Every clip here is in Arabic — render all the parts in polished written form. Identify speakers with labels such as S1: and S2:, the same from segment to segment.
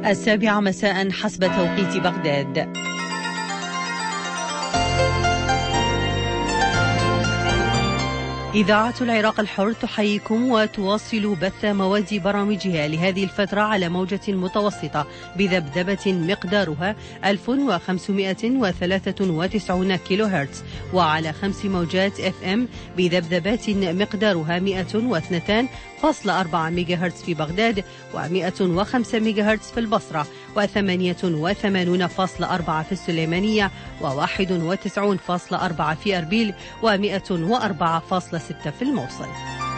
S1: 7 مساء حسب توقيت بغداد. إذاعة العراق الحر تحييكم وتواصل بث مواد برامجها لهذه الفترة على موجة متوسطة بذبذبة مقدارها 1593 كيلو هرتز، وعلى 5 موجات FM بذبذبات مقدارها 102.4 ميجا هرتز في بغداد، و105 ميجا هرتز في البصرة، و88.4 في السليمانية، و91.4 في أربيل، و104.6 في الموصل.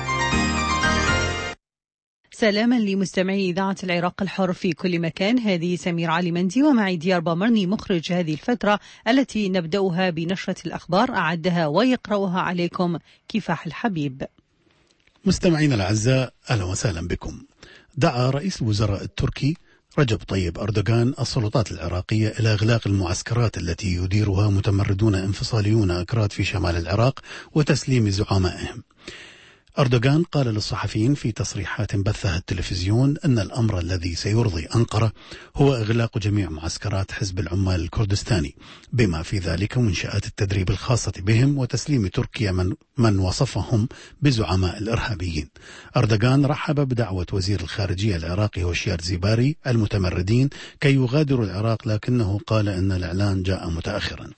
S1: سلاما لمستمعي إذاعة العراق الحر في كل مكان، هذه سمير علي مندي ومعي ديار بامرني مخرج هذه الفترة التي نبدأها بنشرة الأخبار، أعدها ويقرأها عليكم كفاح الحبيب.
S2: مستمعينا الأعزاء، أهلا وسهلا بكم. دعا رئيس الوزراء التركي رجب طيب أردوغان السلطات العراقية إلى إغلاق المعسكرات التي يديرها متمردون انفصاليون أكراد في شمال العراق وتسليم زعمائهم. أردوغان قال للصحفيين في تصريحات بثها التلفزيون أن الأمر الذي سيرضي أنقرة هو إغلاق جميع معسكرات حزب العمال الكردستاني، بما في ذلك منشآت التدريب الخاصة بهم، وتسليم تركيا من وصفهم بزعماء الإرهابيين. أردوغان رحب بدعوة وزير الخارجية العراقي هوشيار زيباري المتمردين كي يغادروا العراق، لكنه قال أن الإعلان جاء متأخرا.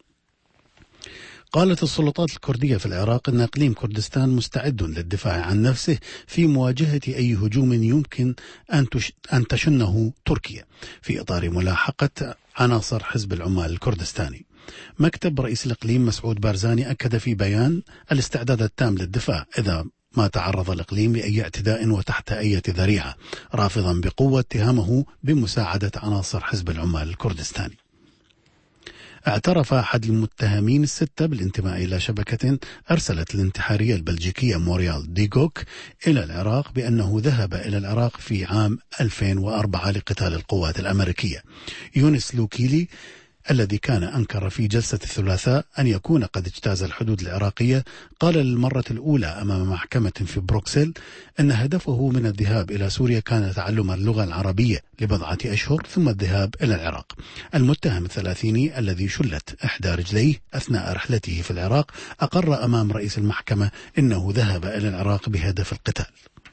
S2: قالت السلطات الكردية في العراق أن إقليم كردستان مستعد للدفاع عن نفسه في مواجهة أي هجوم يمكن أن تشنه تركيا في إطار ملاحقة عناصر حزب العمال الكردستاني. مكتب رئيس الإقليم مسعود بارزاني أكد في بيان الاستعداد التام للدفاع إذا ما تعرض الإقليم لأي اعتداء وتحت أي ذريعة، رافضا بقوة اتهامه بمساعدة عناصر حزب العمال الكردستاني. اعترف أحد المتهمين الستة بالانتماء إلى شبكة أرسلت الانتحارية البلجيكية موريال ديغوك إلى العراق بأنه ذهب إلى العراق في عام 2004 لقتال القوات الأمريكية. يونس لوكيلي الذي كان أنكر في جلسة الثلاثاء أن يكون قد اجتاز الحدود العراقية قال للمرة الأولى أمام محكمة في بروكسل أن هدفه من الذهاب إلى سوريا كان تعلم اللغة العربية لبضعة أشهر ثم الذهاب إلى العراق. المتهم الثلاثيني الذي شلت إحدى رجليه أثناء رحلته في العراق أقر أمام رئيس المحكمة أنه ذهب إلى العراق بهدف القتال.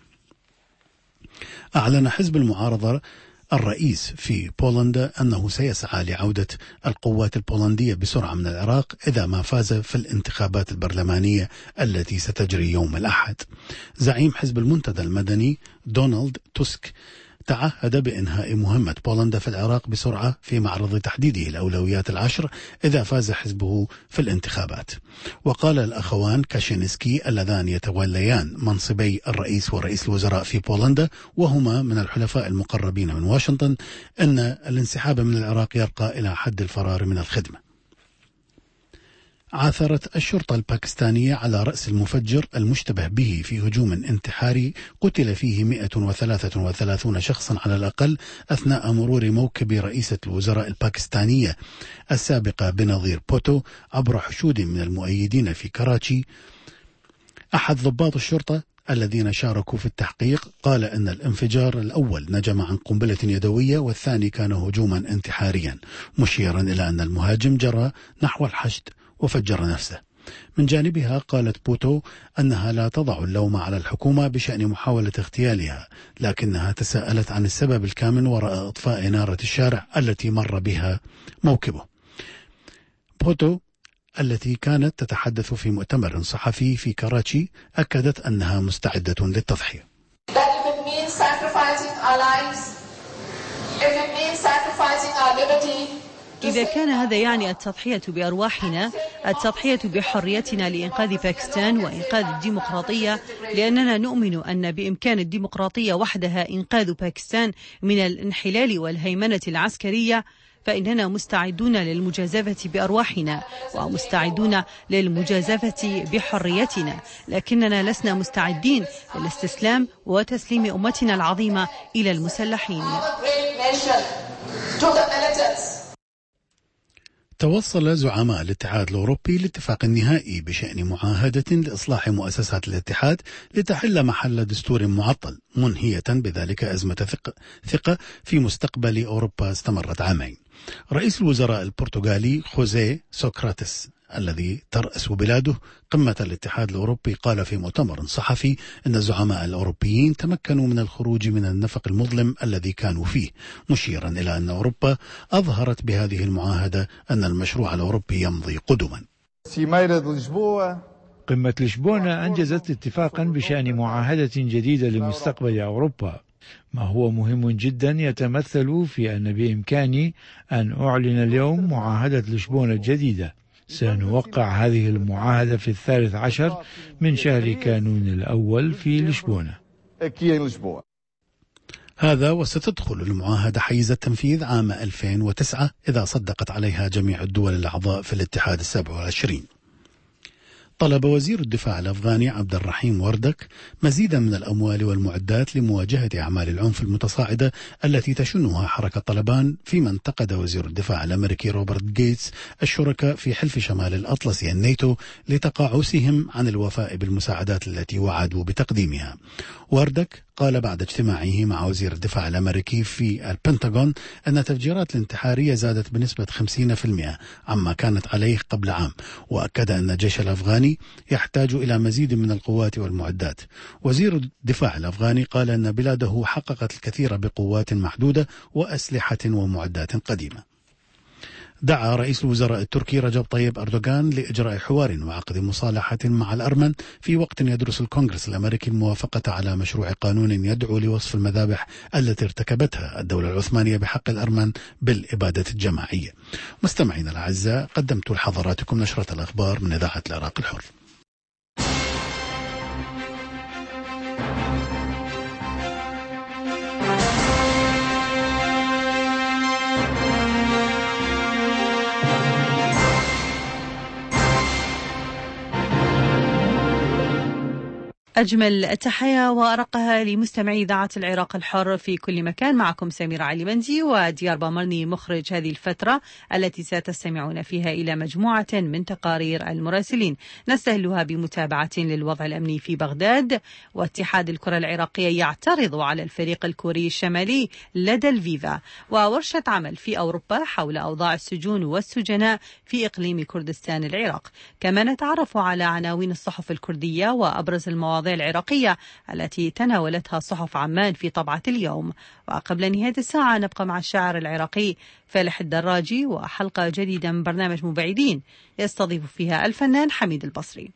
S2: أعلن حزب المعارضة الرئيس في بولندا أنه سيسعى لعودة القوات البولندية بسرعة من العراق إذا ما فاز في الانتخابات البرلمانية التي ستجري يوم الأحد. زعيم حزب المنتدى المدني دونالد توسك تعهد بإنهاء مهمة بولندا في العراق بسرعة في معرض تحديده الأولويات 10 إذا فاز حزبه في الانتخابات. وقال الأخوان كاشينسكي اللذان يتوليان منصبي الرئيس ورئيس الوزراء في بولندا وهما من الحلفاء المقربين من واشنطن أن الانسحاب من العراق يرقى إلى حد الفرار من الخدمة. عثرت الشرطة الباكستانية على رأس المفجر المشتبه به في هجوم انتحاري قتل فيه 133 شخصا على الأقل أثناء مرور موكب رئيسة الوزراء الباكستانية السابقة بنظير بوتو عبر حشود من المؤيدين في كراتشي. أحد ضباط الشرطة الذين شاركوا في التحقيق قال أن الانفجار الأول نجم عن قنبلة يدوية والثاني كان هجوما انتحاريا، مشيرا إلى أن المهاجم جرى نحو الحشد وفجر نفسه. من جانبها قالت بوتو أنها لا تضع اللوم على الحكومة بشأن محاولة اغتيالها، لكنها تساءلت عن السبب الكامن وراء إطفاء إنارة الشارع التي مر بها موكبه. بوتو التي كانت تتحدث في مؤتمر صحفي في كراتشي أكدت أنها مستعدة للتضحية.
S1: إذا كان هذا يعني التضحية بأرواحنا، التضحية بحريتنا لإنقاذ باكستان وإنقاذ الديمقراطية، لأننا نؤمن أن بإمكان الديمقراطية وحدها إنقاذ باكستان من الانحلال والهيمنة العسكرية، فإننا مستعدون للمجازفة بأرواحنا ومستعدون للمجازفة بحريتنا، لكننا لسنا مستعدين للاستسلام وتسليم أمتنا العظيمة إلى المسلحين.
S2: توصل زعماء الاتحاد الأوروبي لاتفاق نهائي بشأن معاهدة لإصلاح مؤسسات الاتحاد لتحل محل دستور معطل، منهية بذلك أزمة ثقة في مستقبل أوروبا استمرت عامين. رئيس الوزراء البرتغالي خوزيه سوكراتيس الذي ترأس بلاده قمة الاتحاد الأوروبي قال في مؤتمر صحفي أن الزعماء الأوروبيين تمكنوا من الخروج من النفق المظلم الذي كانوا فيه، مشيرا إلى أن أوروبا أظهرت بهذه المعاهدة أن المشروع الأوروبي يمضي قدما.
S3: قمة لشبونة أنجزت اتفاقا بشأن معاهدة جديدة لمستقبل أوروبا، ما هو مهم جدا يتمثل في أن بإمكاني أن أعلن اليوم معاهدة لشبونة الجديدة. سنوقع هذه المعاهدة في 13 من شهر كانون الأول في لشبونة.
S2: هذا وستدخل المعاهدة حيز التنفيذ عام 2009 إذا صدقت عليها جميع الدول الأعضاء في الاتحاد 27. طلب وزير الدفاع الأفغاني عبد الرحيم وردك مزيدا من الأموال والمعدات لمواجهة أعمال العنف المتصاعدة التي تشنها حركة طالبان، فيما انتقد وزير الدفاع الأمريكي روبرت جيتس الشركاء في حلف شمال الأطلسي الناتو لتقاعسهم عن الوفاء بالمساعدات التي وعدوا بتقديمها. وردك قال بعد اجتماعه مع وزير الدفاع الأمريكي في البنتاغون أن التفجيرات الانتحارية زادت بنسبة 50% عما كانت عليه قبل عام، وأكد أن الجيش الأفغاني يحتاج إلى مزيد من القوات والمعدات. وزير الدفاع الأفغاني قال أن بلاده حققت الكثير بقوات محدودة وأسلحة ومعدات قديمة. دعا رئيس الوزراء التركي رجب طيب أردوغان لإجراء حوار وعقد مصالحة مع الأرمن في وقت يدرس الكونغرس الأمريكي الموافقة على مشروع قانون يدعو لوصف المذابح التي ارتكبتها الدولة العثمانية بحق الأرمن بالإبادة الجماعية. مستمعينا الأعزاء، قدمت لحضراتكم نشرة الأخبار من إذاعة العراق الحر.
S1: أجمل التحية وأرقها لمستمعي إذاعة العراق الحر في كل مكان. معكم سميرة علي مندي وديار بامرني مخرج هذه الفترة التي ستستمعون فيها إلى مجموعة من تقارير المراسلين نستهلها بمتابعة للوضع الأمني في بغداد. واتحاد الكرة العراقية يعترض على الفريق الكوري الشمالي لدى الفيفا، وورشة عمل في أوروبا حول أوضاع السجون والسجناء في إقليم كردستان العراق. كما نتعرف على عناوين الصحف الكردية وأبرز المواضيع العراقية التي تناولتها صحف عمان في طبعة اليوم. وقبل نهاية الساعة نبقى مع الشاعر العراقي فالح الدراجي وحلقة جديدة من برنامج مبعدين يستضيف فيها الفنان حميد البصري.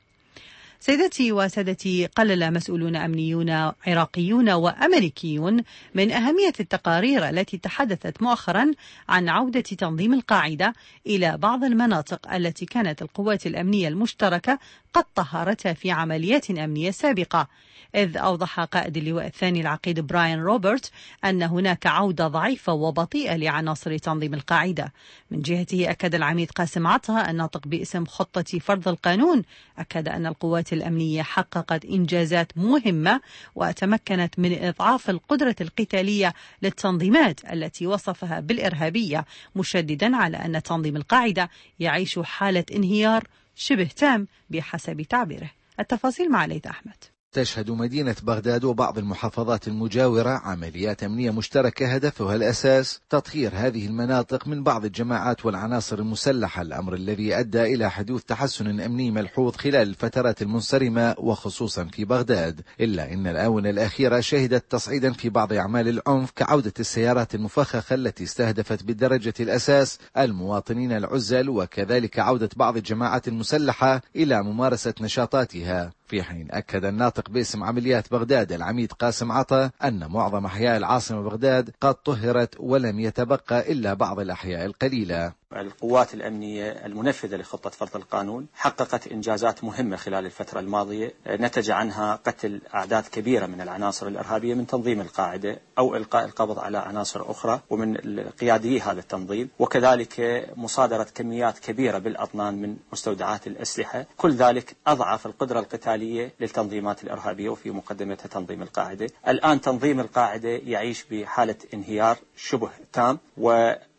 S1: سيدتي وسادتي، قلل مسؤولون أمنيون عراقيون وأمريكيون من أهمية التقارير التي تحدثت مؤخرا عن عودة تنظيم القاعدة إلى بعض المناطق التي كانت القوات الأمنية المشتركة قد طهرتها في عمليات أمنية سابقة. إذ أوضح قائد اللواء الثاني العقيد براين روبرت أن هناك عودة ضعيفة وبطيئة لعناصر تنظيم القاعدة. من جهته أكد العميد قاسم عطا الناطق باسم خطة فرض القانون، أكد أن القوات الأمنية حققت إنجازات مهمة وتمكنت من إضعاف القدرة القتالية للتنظيمات التي وصفها بالإرهابية، مشددا على أن تنظيم القاعدة يعيش حالة انهيار شبه تام بحسب تعبيره. التفاصيل مع ليث أحمد.
S4: تشهد مدينة بغداد وبعض المحافظات المجاورة عمليات أمنية مشتركة هدفها الأساس تطهير هذه المناطق من بعض الجماعات والعناصر المسلحة، الأمر الذي أدى إلى حدوث تحسن أمني ملحوظ خلال الفترات المنصرمة وخصوصا في بغداد. إلا أن الآونة الأخيرة شهدت تصعيدا في بعض أعمال العنف كعودة السيارات المفخخة التي استهدفت بالدرجة الأساس المواطنين العزل، وكذلك عودة بعض الجماعات المسلحة إلى ممارسة نشاطاتها. في حين أكد الناطق باسم عمليات بغداد العميد قاسم عطا أن معظم أحياء العاصمة بغداد قد طهرت ولم يتبقى إلا بعض الأحياء القليلة.
S5: القوات الأمنية المنفذة لخطة فرض القانون حققت إنجازات مهمة خلال الفترة الماضية نتج عنها قتل أعداد كبيرة من العناصر الإرهابية من تنظيم القاعدة أو إلقاء القبض على عناصر أخرى ومن قيادي هذا التنظيم، وكذلك مصادرة كميات كبيرة بالأطنان من مستودعات الأسلحة. كل ذلك أضعف القدرة القتالية للتنظيمات الإرهابية وفي مقدمتها تنظيم القاعدة. الآن تنظيم القاعدة يعيش بحالة انهيار شبه تام،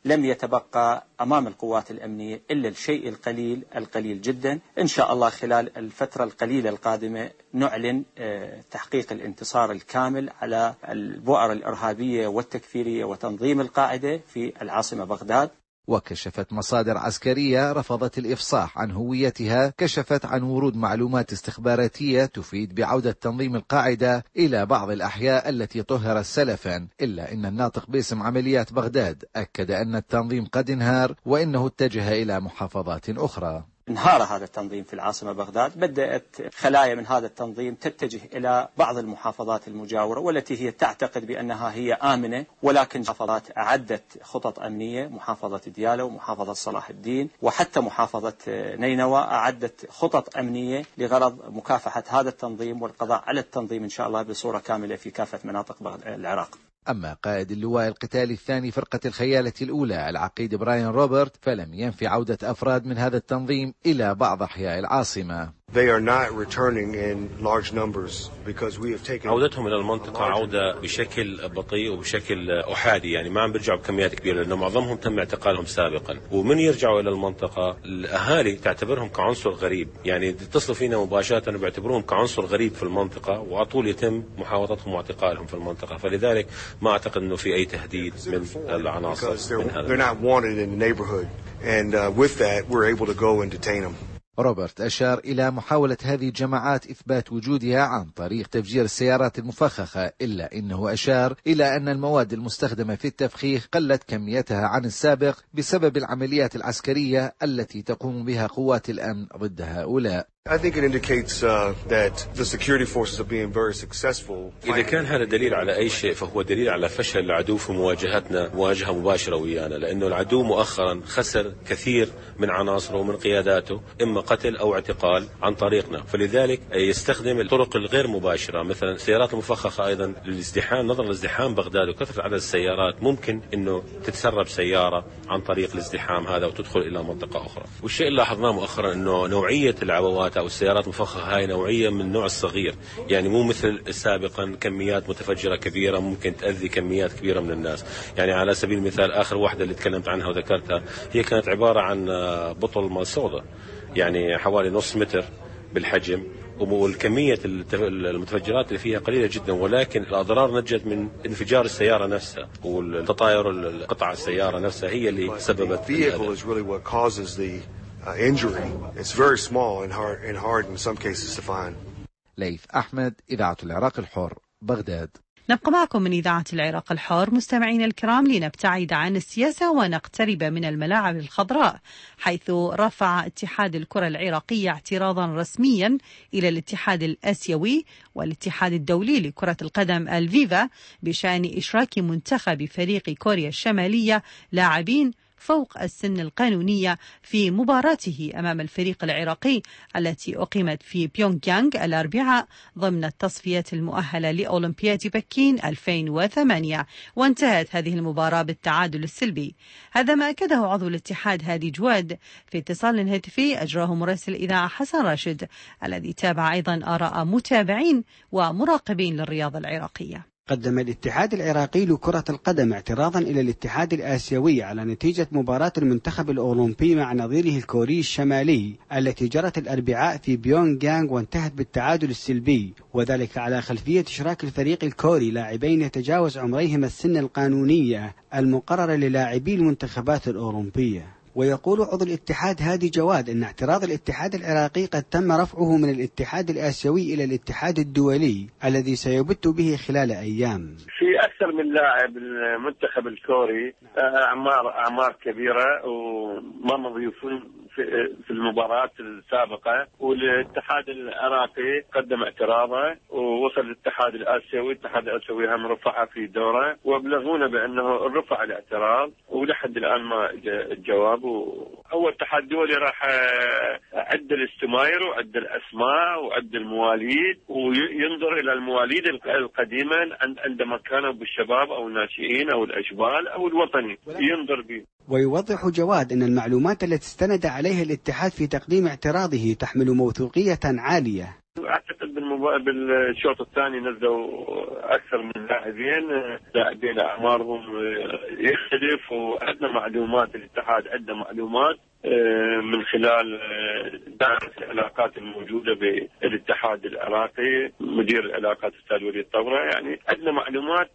S5: لم يتبقى أمام القوات الأمنية إلا الشيء القليل جدا. إن شاء الله خلال الفترة القليلة القادمة نعلن تحقيق الانتصار الكامل على البؤر الإرهابية والتكفيرية وتنظيم القاعدة في العاصمة بغداد.
S4: وكشفت مصادر عسكرية رفضت الإفصاح عن هويتها كشفت عن ورود معلومات استخباراتية تفيد بعودة تنظيم القاعدة إلى بعض الأحياء التي طهرت سلفا، إلا أن الناطق باسم عمليات بغداد أكد أن التنظيم قد انهار وإنه اتجه إلى محافظات أخرى.
S5: انهار هذا التنظيم في العاصمة بغداد، بدأت خلايا من هذا التنظيم تتجه إلى بعض المحافظات المجاورة والتي هي تعتقد بأنها هي آمنة، ولكن محافظات أعدت خطط أمنية، محافظة ديالى ومحافظة صلاح الدين وحتى محافظة نينوى أعدت خطط أمنية لغرض مكافحة هذا التنظيم والقضاء على التنظيم إن شاء الله بصورة كاملة في كافة مناطق العراق.
S4: أما قائد اللواء القتالي الثاني فرقة الخيالة الأولى العقيد براين روبرت فلم ينفي عودة أفراد من هذا التنظيم إلى بعض أحياء العاصمة.
S6: عودتهم إلى المنطقة عودة بشكل بطيء وبشكل أحادي، يعني ما عم بيرجعوا بكميات كبيرة لأنه معظمهم تم اعتقالهم سابقا، ومن يرجعوا إلى المنطقة الأهالي تعتبرهم كعنصر غريب، يعني يتصلوا فينا مباشرة بيعتبروهم كعنصر غريب في المنطقة وعطول يتم محاوطتهم واعتقالهم في المنطقة، فلذلك ما أعتقد أنه في أي تهديد من العناصر من هذا.
S4: روبرت أشار إلى محاولة هذه الجماعات إثبات وجودها عن طريق تفجير السيارات المفخخة، إلا إنه أشار إلى أن المواد المستخدمة في التفخيخ قلت كميتها عن السابق بسبب العمليات العسكرية التي تقوم بها قوات الأمن ضد هؤلاء.
S6: إذا كان هذا دليل على أي شيء فهو دليل على فشل العدو في مواجهتنا مواجهة مباشرة ويانا، لأنه العدو مؤخرا خسر كثير من عناصره ومن قياداته إما قتل أو اعتقال عن طريقنا، فلذلك يستخدم الطرق الغير مباشرة مثلا السيارات المفخخة أيضا للازدحام. نظرا لازدحام بغداد وكثرة عدد السيارات ممكن أنه تتسرب سيارة عن طريق الازدحام هذا وتدخل إلى منطقة أخرى. والشيء اللي لاحظناه مؤخرا أنه نوعية العبوات أو السيارات المفخخة هاي نوعية من النوع الصغير، يعني مو مثل سابقا كميات متفجرة كبيرة ممكن تأذي كميات كبيرة من الناس. يعني على سبيل المثال آخر واحدة اللي تكلمت عنها وذكرتها هي كانت عبارة عن بطل مال صودا، يعني حوالي نص متر بالحجم، والكمية المتفجرات اللي فيها قليلة جدا، ولكن الأضرار نجت من انفجار السيارة نفسها والتطاير القطع السيارة نفسها هي اللي سببت
S4: ليث أحمد، إذاعة العراق الحر، بغداد.
S1: نبقى معكم من إذاعة العراق الحار مستمعين الكرام لنبتعد عن السياسة ونقترب من الملاعب الخضراء، حيث رفع اتحاد الكرة العراقية اعتراضا رسميا إلى الاتحاد الآسيوي والاتحاد الدولي لكرة القدم الفيفا بشأن إشراك منتخب فريق كوريا الشمالية لاعبين فوق السن القانونية في مباراته أمام الفريق العراقي التي أقيمت في بيونغ يانغ الأربعاء ضمن التصفيات المؤهلة لأولمبياد بكين 2008، وانتهت هذه المباراة بالتعادل السلبي. هذا ما أكده عضو الاتحاد هادي جواد في اتصال هاتفي أجراه مراسل الإذاعة حسن راشد، الذي تابع أيضا آراء متابعين ومراقبين للرياضة العراقية.
S7: قدم الاتحاد العراقي لكرة القدم اعتراضا إلى الاتحاد الآسيوي على نتيجة مباراة المنتخب الأولمبي مع نظيره الكوري الشمالي التي جرت الأربعاء في بيونغ يانغ وانتهت بالتعادل السلبي، وذلك على خلفية إشراك الفريق الكوري لاعبين يتجاوز عمريهم السن القانونية المقررة للاعبي المنتخبات الأولمبية. ويقول عضو الاتحاد هادي جواد أن اعتراض الاتحاد العراقي قد تم رفعه من الاتحاد الآسيوي إلى الاتحاد الدولي الذي سيبت به خلال أيام.
S8: في أكثر من لاعب المنتخب الكوري أعمار كبيرة وما مضيوفون في المباراة السابقة، والاتحاد العراقي قدم اعتراضه ووصل الاتحاد الآسيوي هم رفعها في دوره وابلغونا بأنه رفع الاعتراض ولحد الآن ما الجواب. أول اتحاد دولي راح عد الاستماير وعد الأسماء وعد المواليد وينظر إلى المواليد القديمة عندما كانوا بالشباب أو الناشئين أو الأشبال أو الوطني ينظر به.
S7: ويوضح جواد أن المعلومات التي استند عليها الاتحاد في تقديم اعتراضه تحمل موثوقية عالية،
S8: اعتقد بالشوط الثاني نزلوا اكثر من لاعبين اعمارهم يختلف، وعندنا معلومات، الاتحاد عنده معلومات من خلال دائرة العلاقات الموجودة بالاتحاد العراقي، مدير العلاقات الأستاذ وليد طورة. يعني عندنا معلومات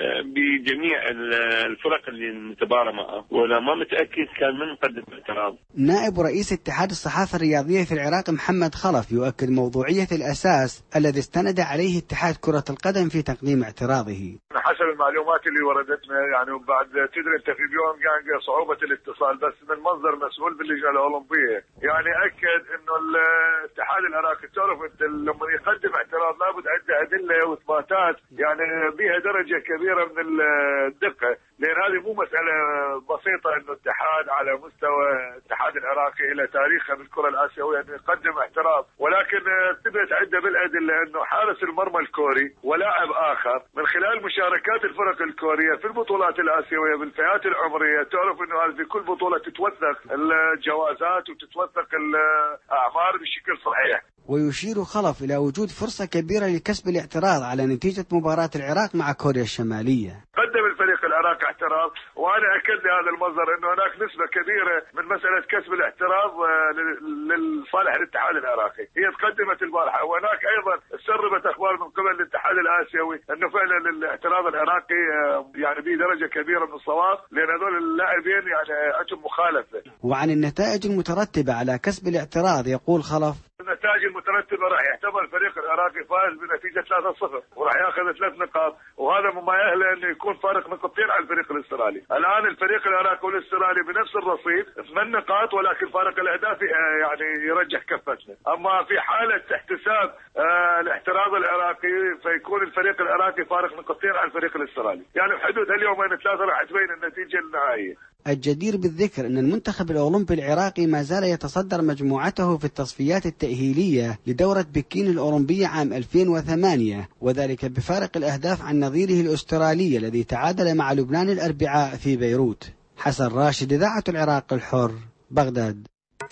S8: بجميع الفرق اللي نتبارى معه، ولا ما متأكد كان من قدم اعتراض.
S7: نائب رئيس اتحاد الصحافة الرياضية في العراق محمد خلف يؤكد موضوعية الأساس الذي استند عليه اتحاد كرة القدم في تقديم اعتراضه.
S9: حسب المعلومات اللي وردتنا يعني، وبعد تدري انت في بيونغيانغ صعوبة الاتصال، بس من مصدر مسؤول باللجنة الأولمبية يعني أكد إنه الاتحاد العراقي تعرف أنت لما يقدم اعتراض لابد عنده أدلة وإثباتات يعني بها درجة كبيرة من الدقة، لأن هذه مو مسألة بسيطة إنه اتحاد على مستوى الاتحاد العراقي إلى تاريخه بالكرة الآسيوية إنه يقدم اعتراض، ولكن ثبت عنده بالأدلة إنه حارس المرمى الكوري ولاعب آخر من خلال مشاركات الفرق الكورية في البطولات الآسيوية بالفئات العمرية، تعرف إنه هذه في كل بطولة تتوثق الجوازات وتتوثق الأعمار بشكل صحيح.
S7: ويشير خلف إلى وجود فرصة كبيرة لكسب الاعتراض على نتيجة مباراة العراق مع كوريا الشمالية.
S9: قدم الفريق العراقي اعتراض، وأنا أكد لهذا المصدر أنه هناك نسبة كبيرة من مسألة كسب الاعتراض للصالح الاتحاد العراقي. هي تقدمت البارحة، وهناك أيضا سربت أخبار من قبل الاتحاد الآسيوي أنه فعلا الاعتراض العراقي يعني به درجة كبيرة من الصواب، لأن هذول اللاعبين يعني عندهم مخالفة.
S7: وعن النتائج المترتبة على كسب الاعتراض يقول خلف:
S9: النتائج المترتبة راح يعتبر الفريق العراقي فائز بنتيجة 3-0 وراح ياخذ 3 نقاط، وهذا مما يأهله انه يكون فارق نقطتين عن الفريق الاسترالي. الان الفريق العراقي والاسترالي بنفس الرصيد 8 نقاط، ولكن فارق الاهداف يعني يرجح كفتنا. اما في حالة احتساب الاحتراز العراقي فيكون الفريق العراقي فارق نقطتين عن الفريق الاسترالي، يعني بحدود اليومين 3 راح تبين النتيجة النهائية.
S7: الجدير بالذكر أن المنتخب الأولمبي العراقي ما زال يتصدر مجموعته في التصفيات التأهيلية لدورة بكين الأولمبية عام 2008، وذلك بفارق الأهداف عن نظيره الأسترالي الذي تعادل مع لبنان الأربعاء في بيروت. حسن راشد، إذاعة العراق الحر، بغداد.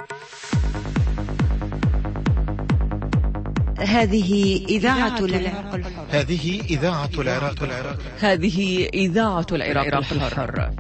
S10: هذه إذاعة العراق الحر.
S2: هذه إذاعة العراق الحر.
S10: هذه إذاعة العراق الحر.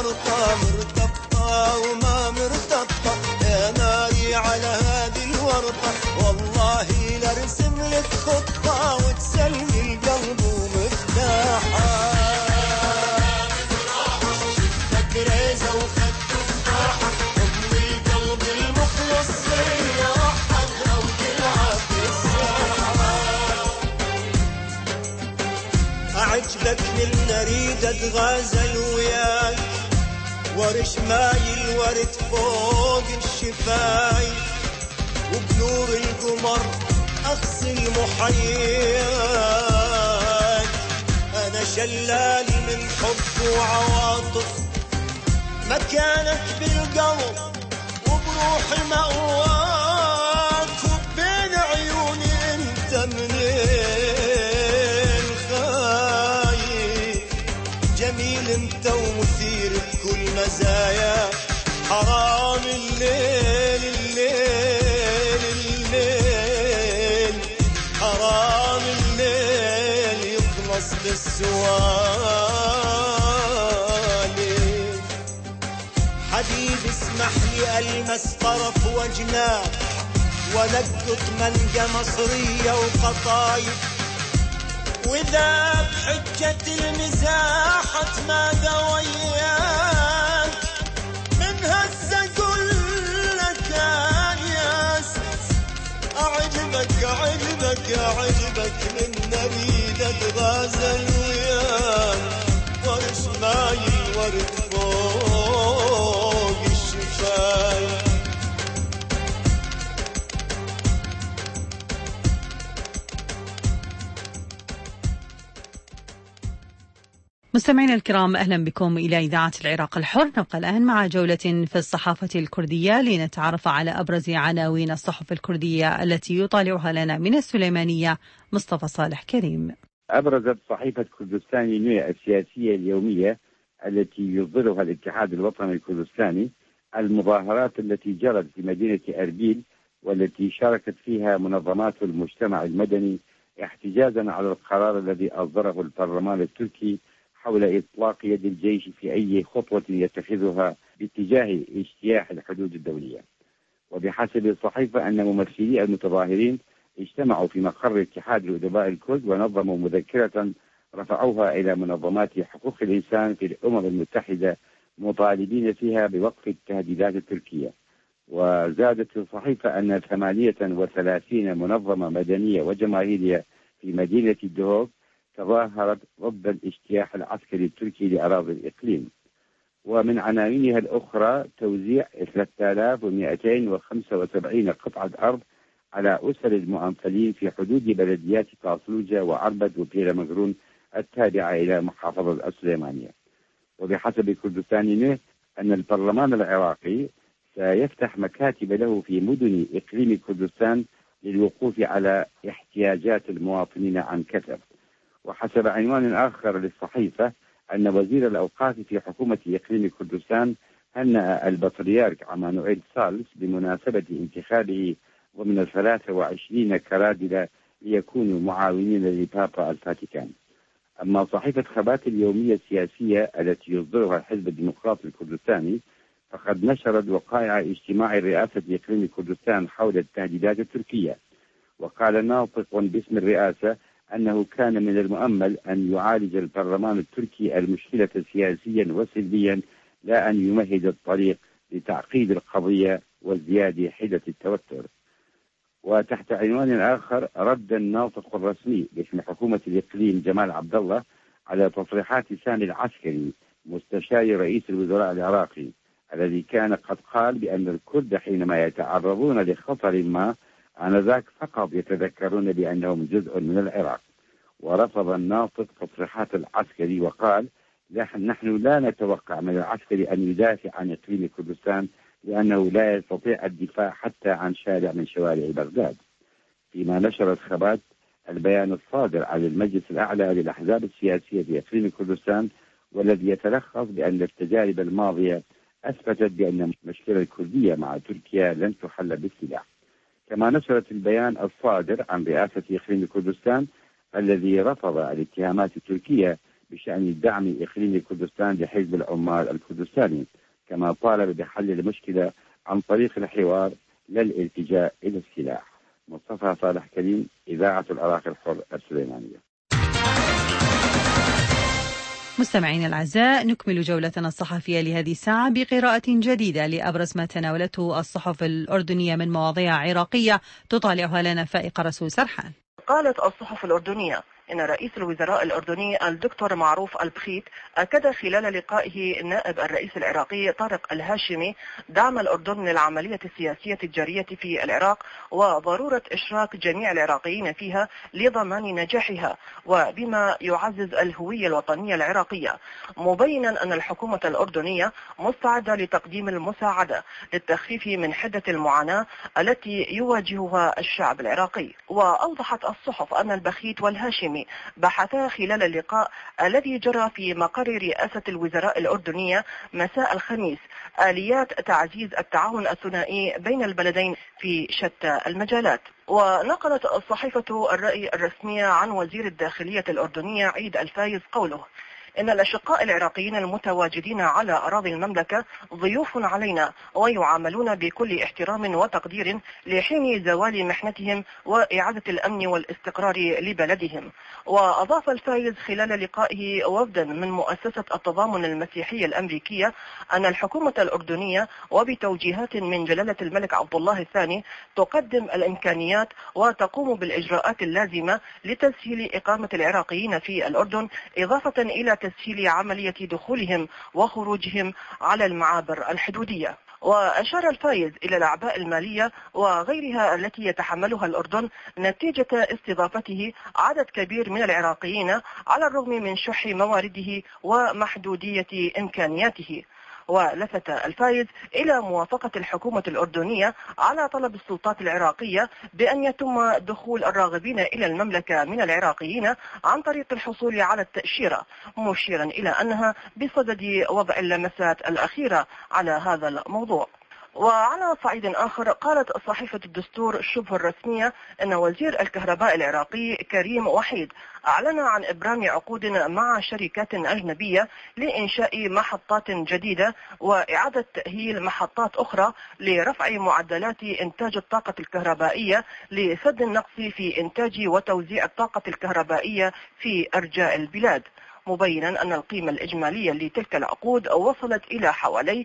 S11: الورطة مرتبطة وما مرتبطة، يا ناري على هذه الورطة والله لارسم لك خطة وتسلي القلب ومفتاحة. شفتك ريزة وخد تفاحة، أم القلب المخلص سياحة أو تلعب بالساحة. أعجبك من أريد أتغازل وياك، ورش ماي الورد فوق الشفايف، وبنور القمر أغسل محياك. أنا شلال من حب وعواطف، مكانك بالقلب وبروحي مأواك، وبين عيوني انت منين خايف. جميل انت ومثير بكل مزايا، حرام الليل الليل الليل، حرام الليل يخلص بالسوالف. حبيب اسمح لي ألمس طرف وجناك، ولقط ملقى مصرية وقطايف، وإذا بحجة المزاحة ماذا وياك، من هسه قل لك ياس أعجبك أعجبك أعجبك من نريد أتغازل وياك، ورش ماي الورد فوق الشفايف.
S1: مستمعينا الكرام، أهلا بكم إلى إذاعة العراق الحر. نبقى الآن مع جولة في الصحافة الكردية لنتعرف على أبرز عناوين الصحف الكردية التي يطالعها لنا من السليمانية مصطفى صالح كريم.
S12: أبرزت صحيفة كردستان يونيو السياسية اليومية التي يصدرها الاتحاد الوطني الكردستاني المظاهرات التي جرت في مدينة أربيل، والتي شاركت فيها منظمات المجتمع المدني احتجاجا على القرار الذي أصدره البرلمان التركي حول إطلاق يد الجيش في أي خطوة يتخذها باتجاه اجتياح الحدود الدولية. وبحسب الصحيفة أن ممثلي المتظاهرين اجتمعوا في مقر اتحاد الأدباء الكرد ونظموا مذكرة رفعوها إلى منظمات حقوق الإنسان في الأمم المتحدة مطالبين فيها بوقف التهديدات التركية. وزادت الصحيفة أن 38 منظمة مدنية وجماهيرية في مدينة الدهوك تظاهرت ضد الاجتياح العسكري التركي لأراضي الإقليم. ومن عناوينها الأخرى توزيع 3275 قطعة أرض على أسر المؤنفلين في حدود بلديات طاسلوجة وعربد وبيرة مقرون التابعة إلى محافظة السليمانية. وبحسب كردستان يونيو أن البرلمان العراقي سيفتح مكاتب له في مدن إقليم كردستان للوقوف على احتياجات المواطنين عن كثب. وحسب عنوان آخر للصحيفة أن وزير الأوقاف في حكومة إقليم كردستان هنأ البطريرك عمانوئيل ثالث بمناسبة انتخابه ضمن 23 كرادلة ليكونوا معاونين لبابا الفاتيكان. أما صحيفة خبات اليومية السياسية التي يصدرها الحزب الديمقراطي الكردستاني فقد نشرت وقائع اجتماع رئاسة إقليم كردستان حول التهديدات التركية. وقال ناطق باسم الرئاسة أنه كان من المؤمل أن يعالج البرلمان التركي المشكلة سياسيا وسلبيا، لا أن يمهد الطريق لتعقيد القضية وازدياد حدة التوتر. وتحت عنوان آخر رد الناطق الرسمي باسم حكومة الإقليم جمال عبد الله على تصريحات سامي العسكري مستشار رئيس الوزراء العراقي الذي كان قد قال بأن الكرد حينما يتعرضون لخطر ما آنذاك فقط يتذكرون بأنهم جزء من العراق. ورفض الناطق تصريحات العسكري وقال نحن لا نتوقع من العسكري أن يدافع عن إقليم كردستان لأنه لا يستطيع الدفاع حتى عن شارع من شوارع بغداد. فيما نشرت خبات البيان الصادر عن المجلس الأعلى للأحزاب السياسية في إقليم كردستان، والذي يتلخص بأن التجارب الماضية أثبتت بأن المشكلة الكردية مع تركيا لن تحل بالسلاح. كما نشرت البيان الصادر عن رئاسة إقليم كردستان الذي رفض الاتهامات التركية بشأن دعم إقليم كردستان لحزب العمال الكردستاني، كما طالب بحل المشكلة عن طريق الحوار لا الالتجاء إلى السلاح. مصطفى صالح كريم، إذاعة العراق الحر السليمانية.
S1: مستمعين الأعزاء، نكمل جولتنا الصحفية لهذه الساعة بقراءة جديدة لأبرز ما تناولته الصحف الأردنية من مواضيع عراقية تطالعها لنا فائقة رسول سرحان.
S13: قالت الصحف الأردنية إن رئيس الوزراء الأردني الدكتور معروف البخيت أكد خلال لقائه نائب الرئيس العراقي طارق الهاشمي دعم الأردن للعملية السياسية الجارية في العراق وضرورة إشراك جميع العراقيين فيها لضمان نجاحها وبما يعزز الهوية الوطنية العراقية، مبينا أن الحكومة الأردنية مستعدة لتقديم المساعدة للتخفيف من حدة المعاناة التي يواجهها الشعب العراقي. وأوضحت الصحف أن البخيت والهاشمي بحثا خلال اللقاء الذي جرى في مقر رئاسة الوزراء الأردنية مساء الخميس آليات تعزيز التعاون الثنائي بين البلدين في شتى المجالات. ونقلت الصحيفة الرأي الرسمية عن وزير الداخلية الأردنية عيد الفايز قوله إن الأشقاء العراقيين المتواجدين على أراضي المملكة ضيوف علينا ويعاملون بكل احترام وتقدير لحين زوال محنتهم وإعادة الأمن والاستقرار لبلدهم. وأضاف الفايز خلال لقائه وفدا من مؤسسة التضامن المسيحية الأمريكية أن الحكومة الأردنية وبتوجيهات من جلالة الملك عبد الله الثاني تقدم الإمكانيات وتقوم بالإجراءات اللازمة لتسهيل إقامة العراقيين في الأردن، إضافة إلى تسهيل عملية دخولهم وخروجهم على المعابر الحدودية. وأشار الفايز إلى الأعباء المالية وغيرها التي يتحملها الأردن نتيجة استضافته عدد كبير من العراقيين على الرغم من شح موارده ومحدودية إمكانياته. ولفت الفايز إلى موافقة الحكومة الأردنية على طلب السلطات العراقية بأن يتم دخول الراغبين إلى المملكة من العراقيين عن طريق الحصول على التأشيرة، مشيرا إلى أنها بصدد وضع اللمسات الأخيرة على هذا الموضوع. وعلى صعيد آخر قالت صحيفة الدستور الشبه الرسمية أن وزير الكهرباء العراقي كريم وحيد أعلن عن إبرام عقود مع شركات أجنبية لإنشاء محطات جديدة وإعادة تأهيل محطات أخرى لرفع معدلات إنتاج الطاقة الكهربائية لسد النقص في إنتاج وتوزيع الطاقة الكهربائية في أرجاء البلاد، مبينا أن القيمة الإجمالية لتلك العقود وصلت إلى حوالي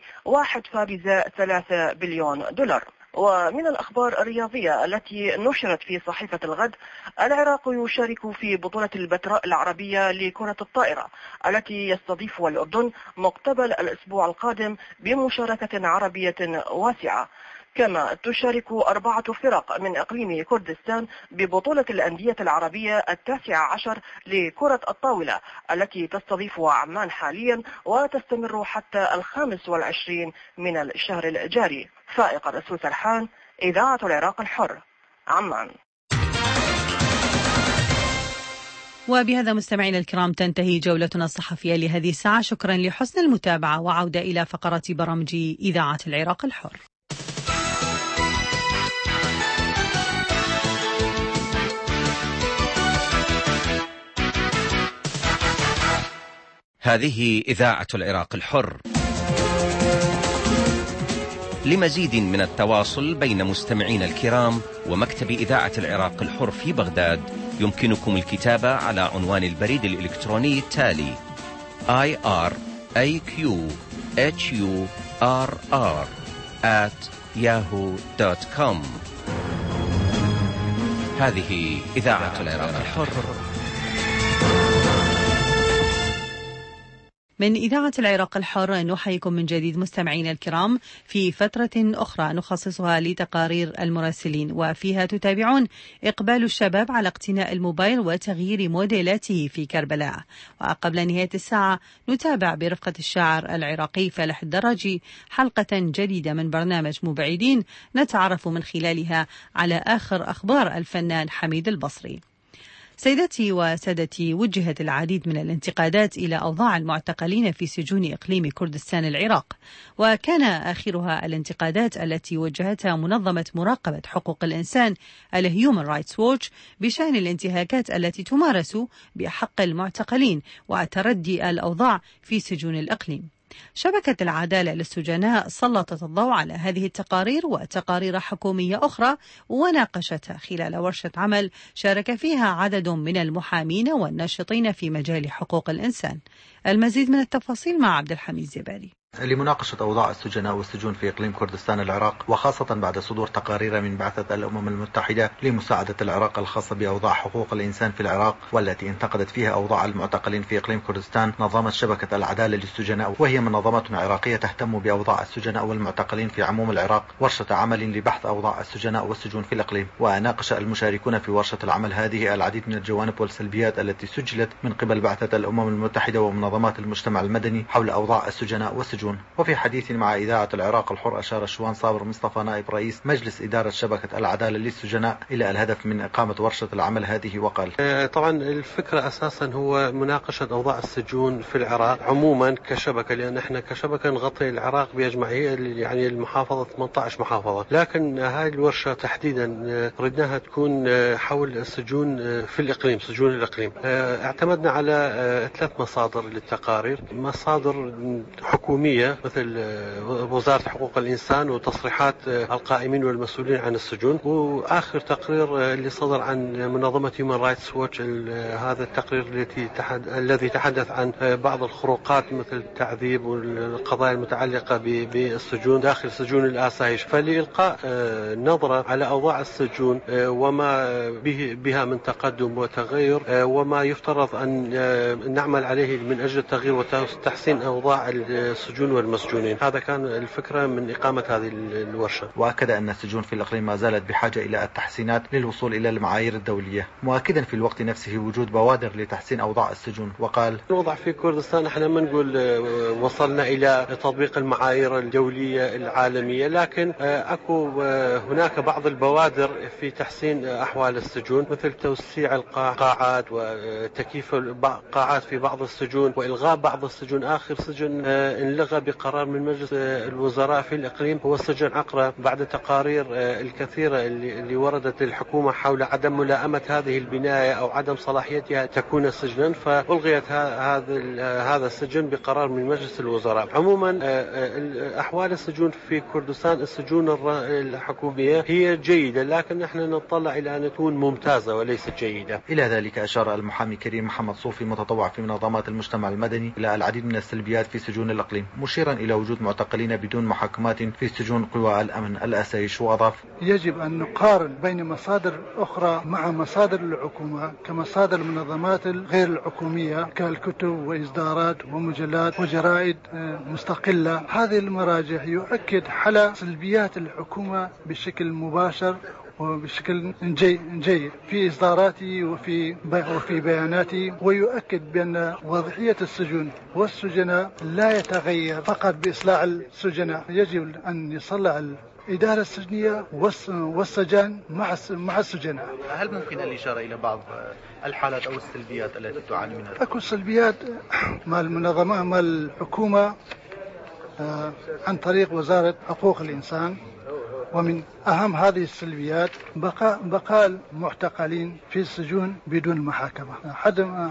S13: 1.3 بليون دولار. ومن الأخبار الرياضية التي نشرت في صحيفة الغد، العراق يشارك في بطولة البتراء العربية لكرة الطائرة التي يستضيفها الأردن مقتبل الأسبوع القادم بمشاركة عربية واسعة. كما تشارك 4 فرق من إقليم كردستان ببطولة الأندية العربية 19 لكرة الطاولة التي تستضيفها عمان حاليا وتستمر حتى 25 من الشهر الجاري. فائق رسول سرحان، إذاعة العراق الحر، عمان.
S1: وبهذا مستمعينا الكرام تنتهي جولتنا الصحفية لهذه الساعة. شكرا لحسن المتابعة وعودة إلى فقرة برامج إذاعة العراق الحر.
S14: هذه إذاعة العراق الحر. لمزيد من التواصل بين مستمعين الكرام ومكتب إذاعة العراق الحر في بغداد يمكنكم الكتابة على عنوان البريد الإلكتروني التالي irqhurr@yahoo.com. هذه إذاعة العراق الحر.
S1: من إذاعة العراق الحر نحييكم من جديد مستمعين الكرام في فترة أخرى نخصصها لتقارير المراسلين، وفيها تتابعون إقبال الشباب على اقتناء الموبايل وتغيير موديلاته في كربلاء. وقبل نهاية الساعة نتابع برفقة الشاعر العراقي فالح الدراجي حلقة جديدة من برنامج مبعدين نتعرف من خلالها على آخر أخبار الفنان حميد البصري. سيداتي وسادتي، وجهت العديد من الانتقادات إلى أوضاع المعتقلين في سجون إقليم كردستان العراق، وكان آخرها الانتقادات التي وجهتها منظمة مراقبة حقوق الإنسان الهيومن رايتس ووتش بشأن الانتهاكات التي تمارس بحق المعتقلين وتردي الأوضاع في سجون الإقليم. شبكة العدالة للسجناء سلطت الضوء على هذه التقارير وتقارير حكومية أخرى وناقشتها خلال ورشة عمل شارك فيها عدد من المحامين والناشطين في مجال حقوق الإنسان. المزيد من التفاصيل مع عبد الحميد زبالي.
S15: لمناقشة أوضاع السجناء والسجون في إقليم كردستان العراق، وخاصة بعد صدور تقارير من بعثة الأمم المتحدة لمساعدة العراق الخاصة بأوضاع حقوق الإنسان في العراق، والتي انتقدت فيها أوضاع المعتقلين في إقليم كردستان، نظمت شبكة العدالة للسجناء، وهي منظمة عراقية تهتم بأوضاع السجناء والمعتقلين في عموم العراق، ورشة عمل لبحث أوضاع السجناء والسجون في الإقليم. وناقش المشاركون في ورشة العمل هذه العديد من الجوانب والسلبيات التي سجلت من قبل بعثة الأمم المتحدة ومنظمات المجتمع المدني حول أوضاع السجناء والسجون. وفي حديث مع إذاعة العراق الحر، أشار الشوان صابر مصطفى نائب رئيس مجلس إدارة شبكة العدالة للسجناء إلى الهدف من إقامة ورشة العمل هذه وقال:
S16: طبعا الفكرة أساسا هو مناقشة أوضاع السجون في العراق عموما كشبكة، لأن احنا كشبكة نغطي العراق بيجمع هي يعني المحافظة 18 محافظة، لكن هاي الورشة تحديدا ردناها تكون حول السجون في الإقليم، سجون الإقليم. اعتمدنا على 3 مصادر للتقارير، مصادر حكومية مثل وزارة حقوق الإنسان وتصريحات القائمين والمسؤولين عن السجون، وآخر تقرير اللي صدر عن منظمة هيومن رايتس ووتش، هذا التقرير الذي تحدث عن بعض الخروقات مثل التعذيب والقضايا المتعلقة بالسجون داخل سجون الآسايش. فلإلقاء نظرة على أوضاع السجون وما بها من تقدم وتغير، وما يفترض أن نعمل عليه من أجل التغيير وتحسين أوضاع السجون والمسجونين. هذا كان الفكرة من إقامة هذه الورشة.
S15: وأكد أن السجون في الإقليم ما زالت بحاجة إلى التحسينات للوصول إلى المعايير الدولية، مؤكدا في الوقت نفسه وجود بوادر لتحسين أوضاع السجون. وقال:
S16: الوضع في كردستان احنا ما نقول وصلنا إلى تطبيق المعايير الدولية العالمية، لكن أكو هناك بعض البوادر في تحسين أحوال السجون، مثل توسيع القاعات وتكييف قاعات في بعض السجون وإلغاء بعض السجون. آخر سجن انلغى بقرار من مجلس الوزراء في الإقليم هو السجن عقرة، بعد تقارير الكثيرة اللي وردت للحكومة حول عدم ملائمة هذه البناية أو عدم صلاحيتها تكون سجنا، فألغيت هذا السجن بقرار من مجلس الوزراء. عموما أحوال السجون في كردستان، السجون الحكومية هي جيدة، لكن نحن نطلع إلى أن تكون ممتازة وليست جيدة.
S15: إلى ذلك أشار المحامي كريم محمد صوفي متطوع في منظمات المجتمع المدني إلى العديد من السلبيات في سجون الإقليم، مشيرا إلى وجود معتقلين بدون محاكمات في سجون قوى الأمن الآسايش. وأضاف:
S17: يجب أن نقارن بين مصادر أخرى مع مصادر الحكومة كمصادر المنظمات الغير الحكومية كالكتب وإصدارات ومجلات وجرائد مستقلة. هذه المراجع يؤكد على سلبيات الحكومة بشكل مباشر وبشكل جيد في إصداراتي وفي بياناتي، ويؤكد بأن وضعية السجون والسجناء لا يتغير فقط بإصلاح السجناء، يجب أن يصلح الإدارة السجنية والسجان مع السجناء.
S15: هل ممكن الإشارة إلى بعض الحالات أو السلبيات التي تعاني منها؟
S17: أكو سلبيات مع المنظمة مع الحكومة عن طريق وزارة حقوق الإنسان، ومن أهم هذه السلبيات بقاء المعتقلين في السجون بدون محاكمة، عدم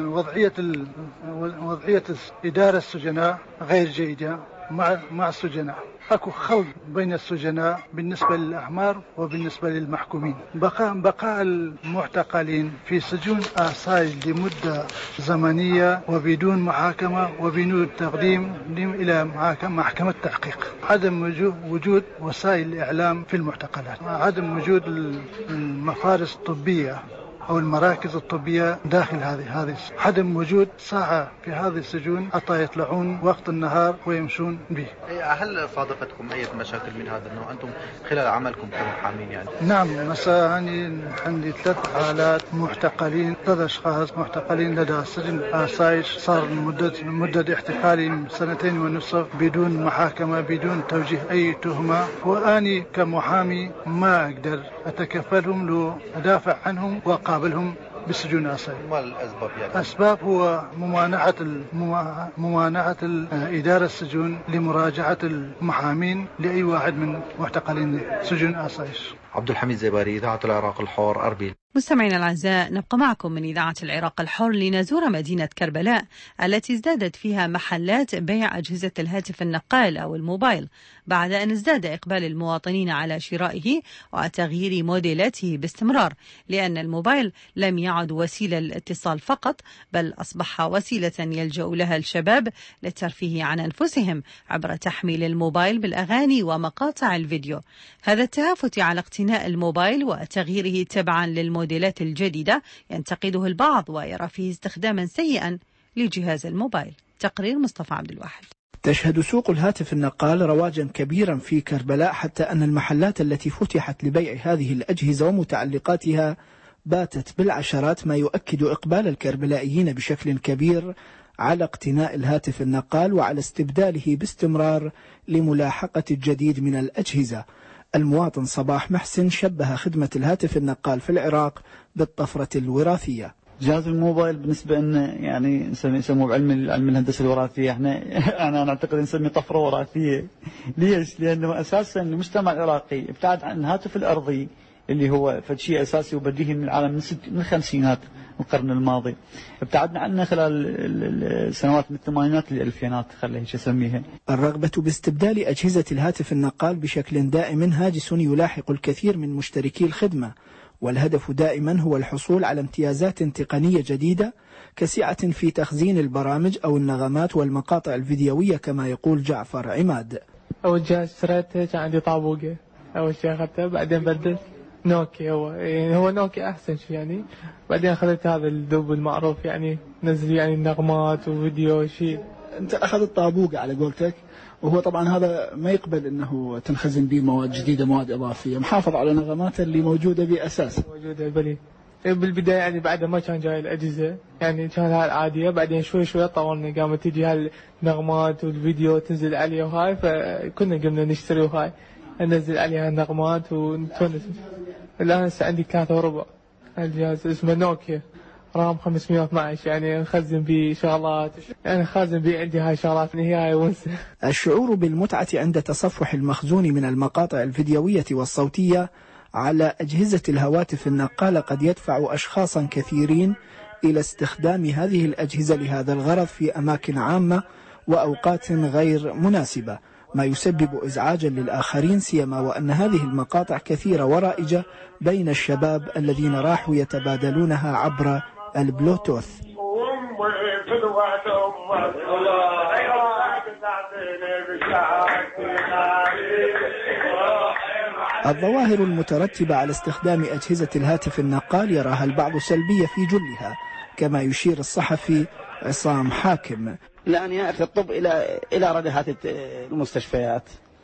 S17: وضعية إدارة السجناء غير جيدة مع السجناء، أكو خلط بين السجناء بالنسبة للأعمار وبالنسبة للمحكومين، بقاء المعتقلين في سجون آسايش لمدة زمنية وبدون محاكمة وبدون تقديم إلى محكمة تحقيق، عدم وجود وسائل الإعلام في المعتقلات، عدم وجود المفارس الطبية أو المراكز الطبية داخل هذه، عدم وجود ساعة في هذه السجون حتى يطلعون وقت النهار ويمشون به.
S15: هل صادفتكم أي مشاكل من هذا النوع أنتم خلال عملكم كمحامين يعني؟
S17: نعم، مثلا عندي 3 حالات معتقلين، 3 أشخاص معتقلين لدى سجن آسايش، صار مدة احتقالي 2.5 بدون محاكمة بدون توجيه أي تهمة، وأني كمحامي ما أقدر أتكفلهم لأدافع عنهم وأقابلهم بالسجون الأصلية.
S15: ما الأسباب يعني؟
S17: الأسباب هو ممانعة إدارة السجون لمراجعة المحامين لأي واحد من معتقلين سجون الأصلية.
S15: عبد الحميد زباري، إذاعة العراق الحر، أربيل.
S1: مستمعينا الأعزاء، نبقى معكم من إذاعة العراق الحر لنزور مدينة كربلاء التي ازدادت فيها محلات بيع أجهزة الهاتف النقال أو الموبايل بعد أن ازداد إقبال المواطنين على شرائه وتغيير موديلاته باستمرار، لأن الموبايل لم يعد وسيلة للاتصال فقط، بل أصبح وسيلة يلجأ لها الشباب للترفيه عن أنفسهم عبر تحميل الموبايل بالأغاني ومقاطع الفيديو. هذا التهافت على اقتناء الموبايل وتغييره تبعا للموديلات الجديدة ينتقده البعض ويرى فيه استخداما سيئا لجهاز الموبايل. تقرير مصطفى عبد الواحد.
S18: تشهد سوق الهاتف النقال رواجا كبيرا في كربلاء، حتى أن المحلات التي فتحت لبيع هذه الأجهزة ومتعلقاتها باتت بالعشرات، ما يؤكد إقبال الكربلائيين بشكل كبير على اقتناء الهاتف النقال وعلى استبداله باستمرار لملاحقة الجديد من الأجهزة. المواطن صباح محسن شبه خدمة الهاتف النقال في العراق بالطفرة الوراثية.
S19: جهاز الموبايل بالنسبة لنا يعني نسموه بعلم الهندسة الوراثية، أنا أعتقد نسميه طفرة وراثية. ليش؟ لأنه أساسا المجتمع العراقي ابتعد عن الهاتف الأرضي اللي هو شيء أساسي وبديهي من العالم من الخمسينات من القرن الماضي، ابتعدنا عنه خلال السنوات من الثمانينات للألفينات، خليه ايش اسميها.
S18: الرغبة باستبدال أجهزة الهاتف النقال بشكل دائم هاجس يلاحق الكثير من مشتركي الخدمة، والهدف دائما هو الحصول على امتيازات تقنية جديدة كسعة في تخزين البرامج أو النغمات والمقاطع الفيديوية، كما يقول جعفر عماد.
S20: أول جهاز اشتريته كان عندي طابوقة، أول شيء أخذته بعدين بدلت نوكيا، هو نوكيا أحسن شيء يعني، بعدين أخذت هذا الدب المعروف يعني نزل يعني نغمات وفيديو شيء.
S18: أنت أخذت طابوقة على قولتك، وهو طبعا هذا ما يقبل أنه تنخزن به مواد جديدة، مواد إضافية، محافظ على نغمات اللي موجودة بأساس.
S20: موجودة بلي بالبداية يعني، بعد ما كان جاي الأجهزة يعني كان هاي العادية، بعدين شوي شوي طورنا، قامت تيجي هالنغمات والفيديو تنزل عليها وهاي، فكنا قمنا نشتري وهاي ننزل عليها النغمات ونتونس. الآن عندي 3.25 الجهاز اسمه نوكيا رام 512، يعني نخزن به شغلات، يعني خازن به عندي هاي شغلات نهاية ونسى.
S18: الشعور بالمتعة عند تصفح المخزون من المقاطع الفيديوية والصوتية على أجهزة الهواتف النقالة قد يدفع أشخاصا كثيرين إلى استخدام هذه الأجهزة لهذا الغرض في أماكن عامة وأوقات غير مناسبة، ما يسبب إزعاجا للآخرين، سيما وأن هذه المقاطع كثيرة ورائجة بين الشباب الذين راحوا يتبادلونها عبر البلوتوث. الظواهر المترتبة على استخدام أجهزة الهاتف النقال يراها البعض سلبية في جلها، كما يشير الصحفي عصام حاكم.
S21: الآن يأتي الطب إلى ردهات المستشفيات،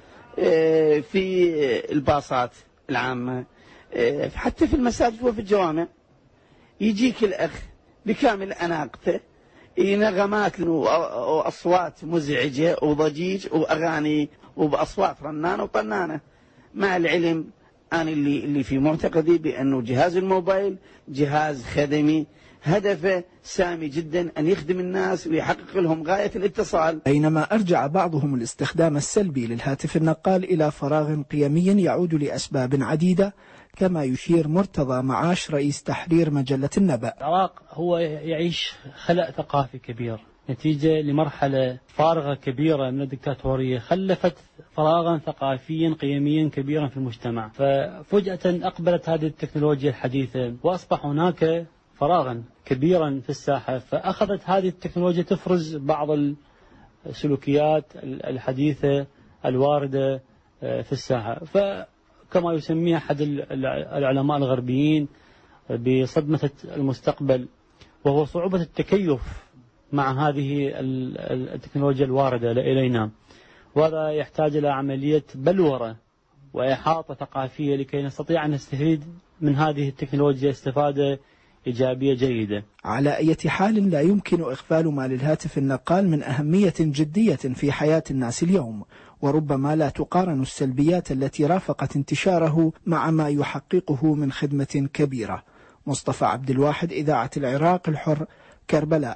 S21: في الباصات العامة، حتى في المساجد وفي الجوامع، يجيك الأخ بكامل أناقته، نغمات وأصوات مزعجة وضجيج وأغاني وبأصوات رنانة وطنانة، مع العلم أنا اللي في معتقدي بأنه جهاز الموبايل جهاز خدمي هدفه سامي جدا أن يخدم الناس ويحقق لهم غاية الاتصال.
S18: بينما أرجع بعضهم الاستخدام السلبي للهاتف النقال إلى فراغ قيمي يعود لأسباب عديدة، كما يشير مرتضى معاش رئيس تحرير مجلة النبأ.
S22: العراق هو يعيش خلأ ثقافي كبير نتيجة لمرحلة فارغة كبيرة من الدكتاتورية، خلفت فراغا ثقافيا قيميا كبيرا في المجتمع، ففجأة أقبلت هذه التكنولوجيا الحديثة وأصبح هناك فراغا كبيرا في الساحة، فأخذت هذه التكنولوجيا تفرز بعض السلوكيات الحديثة الواردة في الساحة، فكما يسميها أحد العلماء الغربيين بصدمة المستقبل، وهو صعوبة التكيف مع هذه التكنولوجيا الواردة إلينا، وهذا يحتاج إلى عملية بلورة وإحاطة ثقافية لكي نستطيع أن نستفيد من هذه التكنولوجيا استفادة إيجابية جيدة.
S18: على أي حال لا يمكن إغفال ما للهاتف النقال من أهمية جدية في حياة الناس اليوم، وربما لا تقارن السلبيات التي رافقت انتشاره مع ما يحققه من خدمة كبيرة. مصطفى عبد الواحد، إذاعة العراق الحر، كربلاء.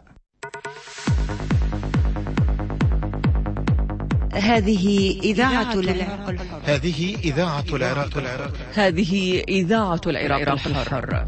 S10: هذه إذاعة العراق الحر.
S3: هذه إذاعة العراق الحر.
S10: هذه إذاعة العراق الحر.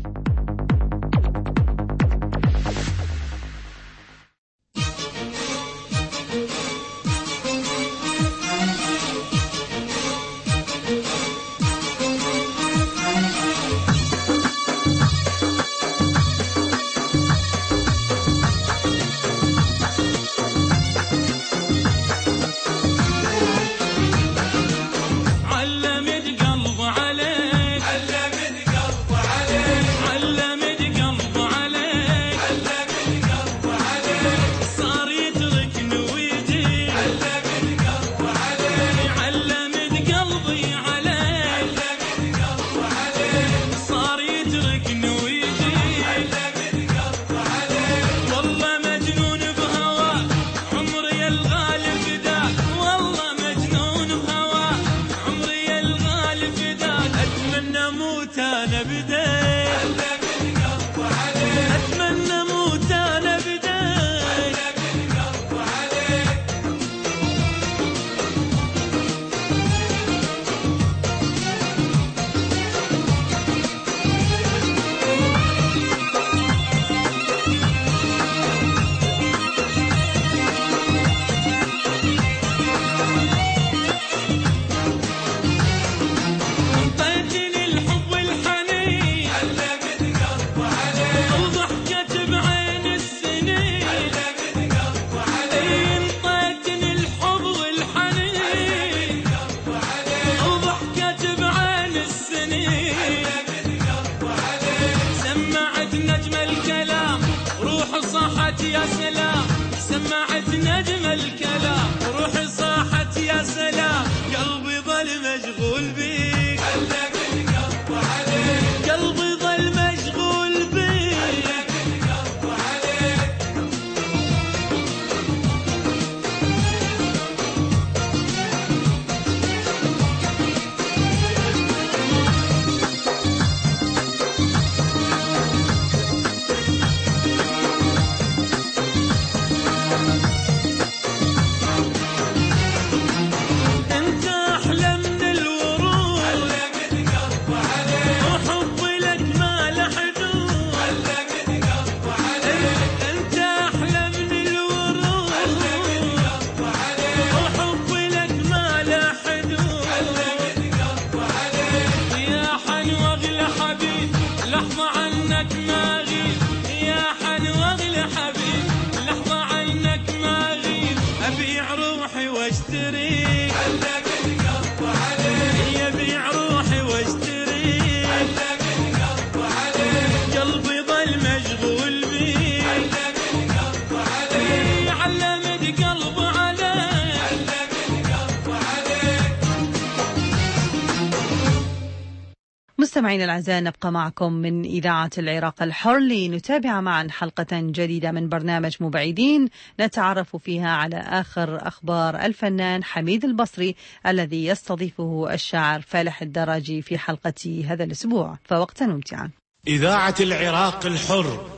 S1: مستمعينا الأعزاء، نبقى معكم من إذاعة العراق الحر لنتابع معا حلقة جديدة من برنامج مبعدين نتعرف فيها على آخر أخبار الفنان حميد البصري الذي يستضيفه الشاعر فالح الدراجي في حلقة هذا الأسبوع، فوقتا ممتعا.
S3: إذاعة العراق الحر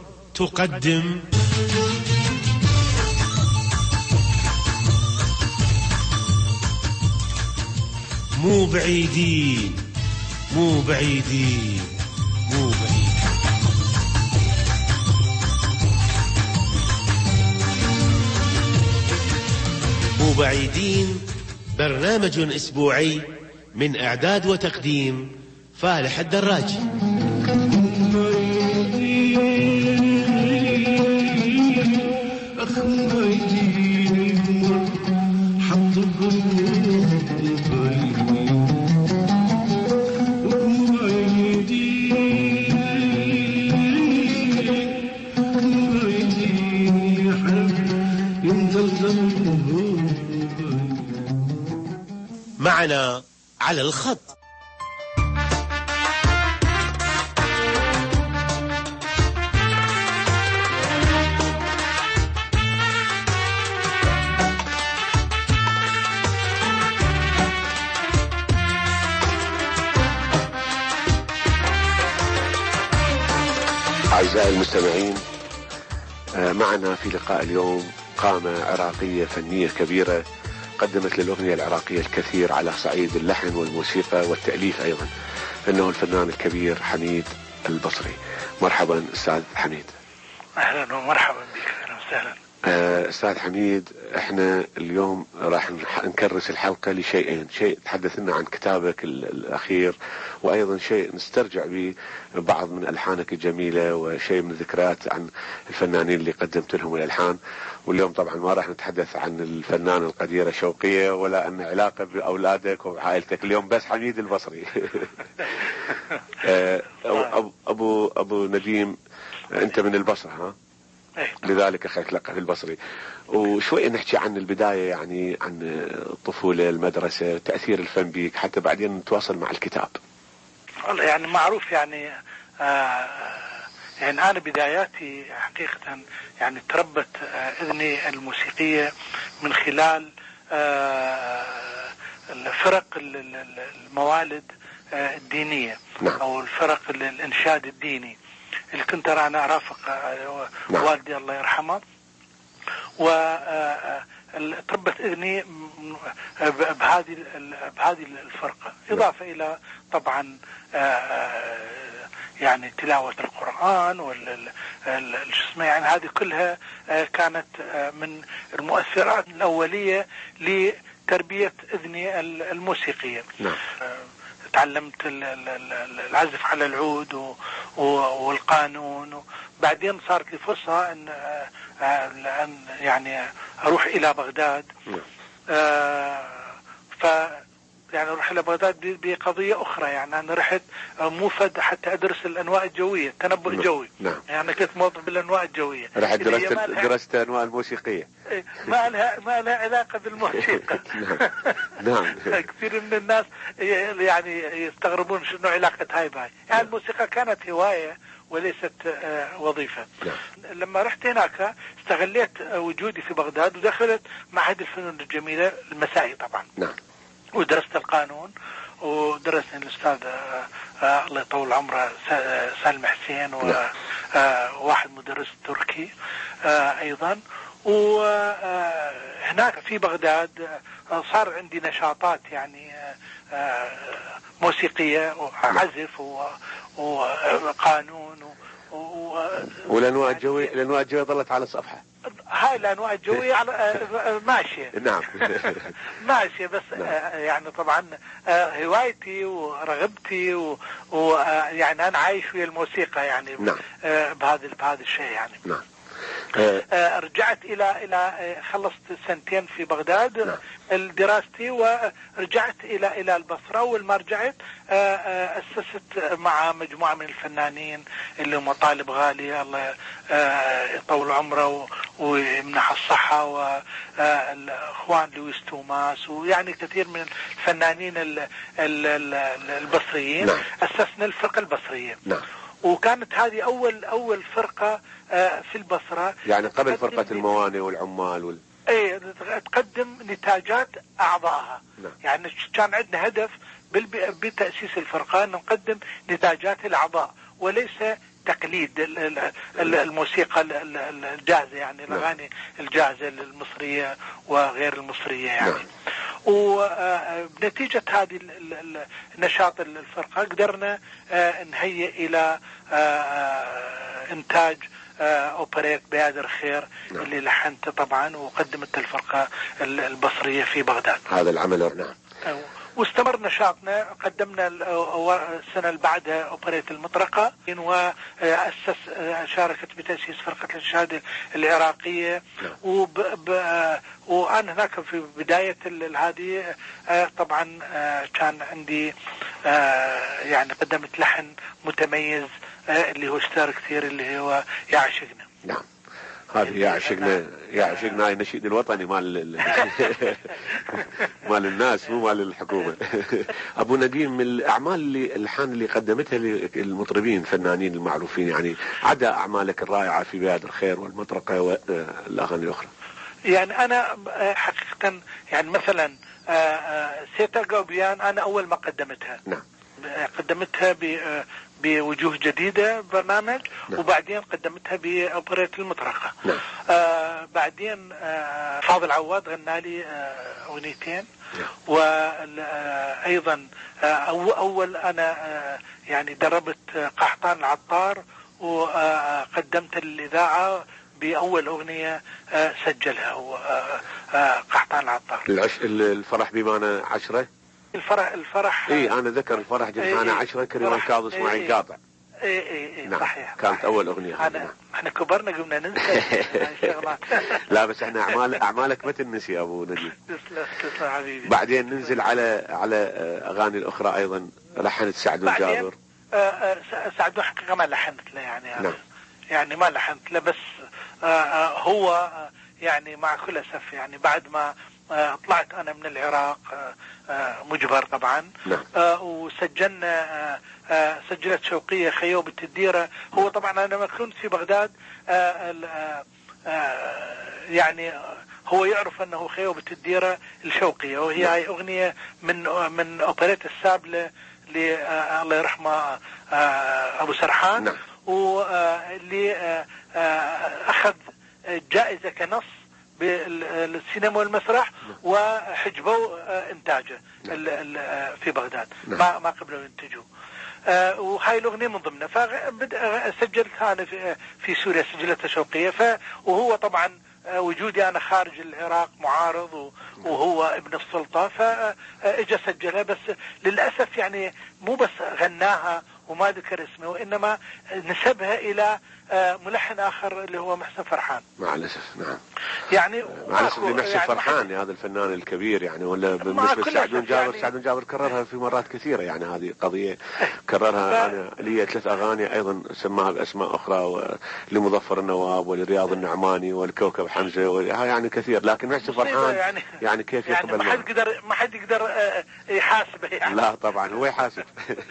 S3: تقدم مو بعيدين مو بعيدين مو بعيدين. مو بعيدين برنامج أسبوعي من إعداد وتقديم فالح الدراجي. معنا على الخط
S5: أعزائي المستمعين، معنا في لقاء اليوم قامة عراقية فنية كبيرة قدمت للأغنية العراقية الكثير على صعيد اللحن والموسيقى والتأليف أيضا، إنه الفنان الكبير حميد البصري. مرحبا أستاذ حميد.
S6: أهلا ومرحبا بك. أهلا وسهلا.
S5: أستاذ حميد، احنا اليوم راح نكرس الحلقة لشيئين، شيء تحدث لنا عن كتابك الأخير، وأيضا شيء نسترجع به بعض من ألحانك الجميلة وشيء من الذكريات عن الفنانين اللي قدمت لهم الألحان. واليوم طبعا ما راح نتحدث عن الفنانة القديرة شوقية ولا أن علاقة بأولادك وعائلتك، اليوم بس حميد البصري. أبو نديم، أنت من البصرة ها؟ لذلك أخذت لقب البصري. وشوي نحكي عن البداية، يعني عن الطفولة، المدرسة، تأثير الفن بيك، حتى بعدين نتواصل مع الكتاب.
S6: والله يعني معروف يعني يعني أنا بداياتي حقيقة يعني تربت إذني الموسيقية من خلال الفرق الموالد الدينية. نعم. أو الفرق الإنشاد الديني اللي كنت أنا أرافق والدي الله يرحمه، وتربت إذني بهذه الفرقة، إضافة إلى طبعا يعني تلاوة القرآن يعني هذه كلها كانت من المؤثرات الأولية لتربية إذني الموسيقية. نعم. تعلمت العزف على العود والقانون، وبعدين صارت لي فرصة أن يعني أروح إلى بغداد. يعني أروح إلى بغداد بقضية أخرى، يعني أنا رحت موفد حتى أدرس الأنواع الجوية، التنبؤ الجوي. نعم. يعني كنت موظف بالأنواع الجوية.
S5: رحت درست أنواع الموسيقية.
S6: ما لها علاقة بالموسيقى.
S5: نعم.
S6: كثير من الناس يعني يستغربون شنو علاقة هاي بهاي. يعني الموسيقى كانت هواية وليست وظيفة. لما رحت هناك استغليت وجودي في بغداد ودخلت معهد الفنون الجميلة المسائي طبعا. نعم. ودرست القانون، ودرسني الأستاذ الله يطول عمره سالم حسين، وواحد مدرس تركي أيضا. وهناك في بغداد صار عندي نشاطات يعني موسيقية وعزف وقانون
S5: والأنواع الجوية ظلت على الصفحة.
S6: هاي الأنواع الجوية ماشية.
S5: نعم.
S6: ماشية، بس نعم. يعني طبعا هوايتي ورغبتي ويعني أنا عايش في الموسيقى يعني. نعم. بهذا الشيء يعني. نعم. رجعت إلى خلصت سنتين في بغداد. نعم. دراستي، ورجعت إلى البصرة. والما رجعت أسست مع مجموعة من الفنانين اللي هم طالب غالي الله يطول عمره ويمنح الصحة، والأخوان لويس توماس، ويعني كثير من الفنانين البصريين. نعم. أسسنا الفرقة البصرية. نعم. وكانت هذه أول فرقة في البصرة،
S5: يعني قبل فرقة الموانئ والعمال
S6: ايه، تقدم نتاجات أعضائها. نعم. يعني كان عندنا هدف بتأسيس الفرقة أن نقدم نتاجات الأعضاء وليس تقليد الموسيقى الجاهزة، يعني الأغاني الجاهزة المصرية وغير المصرية يعني. نعم. وبنتيجة هذه النشاط الفرقة قدرنا نهيئ إلى إنتاج أوبريت بيادر خير. نعم. اللي لحنته طبعا وقدمت الفرقة البصرية في بغداد.
S5: هذا العمل. نعم.
S6: واستمر نشاطنا، قدمنا السنة اللي بعدها أوبريت المطرقة، شاركت بتأسيس فرقة الإنشاد العراقية. نعم. وأنا هناك في بداية هذه طبعا كان عندي يعني قدمت لحن متميز اللي هو اشتهر كثير، اللي هو يا عشقنا.
S5: نعم. هذه يا عشقنا النشيد الوطني مال الناس، مو مال الحكومة. أبو نديم، من الأعمال الألحان اللي قدمتها للمطربين الفنانين المعروفين، يعني عدا أعمالك الرائعة في بياد الخير والمطرقة والأغاني الأخرى.
S6: يعني أنا حقيقة يعني مثلا سيتا قوبيان أنا أول ما قدمتها. نعم. قدمتها بوجوه جديدة برنامج، وبعدين قدمتها بأوبريت المطرقة. بعدين فاضل عواد غنى لي أغنيتين، وأيضا أول أنا يعني دربت قحطان العطار وقدمت الإذاعة بأول أغنية سجلها هو قحطان العطار.
S5: الفرح بمعنى 10.
S6: الفرح
S5: أنا ذكر الفرح جمعنا 10 كريمان كاظم اسماعيل قاطع.
S6: نعم صحيح.
S5: كانت أول أغنية.
S6: احنا كبرنا قمنا ننسى الشغلات.
S5: لا بس احنا أعمالك ما تنسي يا أبو نجيب.
S6: تسلم حبيبي.
S5: بعدين ننزل على أغاني الأخرى أيضا لحنت سعد جابر.
S6: سعد حقيقة ما لحنت له يعني.
S5: نعم.
S6: يعني ما لحنت له، بس هو يعني مع كل أسف يعني بعد ما طلعت أنا من العراق مجبر طبعا.
S5: نعم.
S6: وسجلنا سجلت شوقية خيوبة الديرة. هو طبعا أنا ما كنت في بغداد يعني هو يعرف أنه خيوبة الديرة الشوقية، وهي هاي أغنية من أوبريت السابلة الله يرحمه أبو سرحان.
S5: نعم.
S6: واللي أخذ جائزة كنص بالسينما والمسرح، وحجبوا إنتاجه في بغداد. ما قبلوا ينتجوا. وهاي الأغنية من ضمنها، فسجلتها أنا في سوريا، سجلتها شوقية. وهو طبعا وجودي أنا خارج العراق معارض، وهو ابن السلطة، فإجا سجلها. بس للأسف يعني مو بس غناها وما ذكر اسمه، وإنما نسبها إلى ملحن آخر اللي هو محسن فرحان.
S5: مع الأسف. نعم.
S6: يعني
S5: مع الأسف محسن يعني فرحان هذا الفنان الكبير يعني، ولا بالنسبة لسعد بن جابر يعني. سعد بن جابر كررها في مرات كثيرة يعني، هذه قضية كررها. أنا لي 3 أغاني أيضا سماها بأسماء أخرى، لمظفر النواب ولرياض النعماني والكوكب حمزة يعني كثير. لكن محسن فرحان يعني كيف يقبل؟
S6: ما حد يقدر يحاسبه يعني.
S5: لا طبعا هو يحاسب.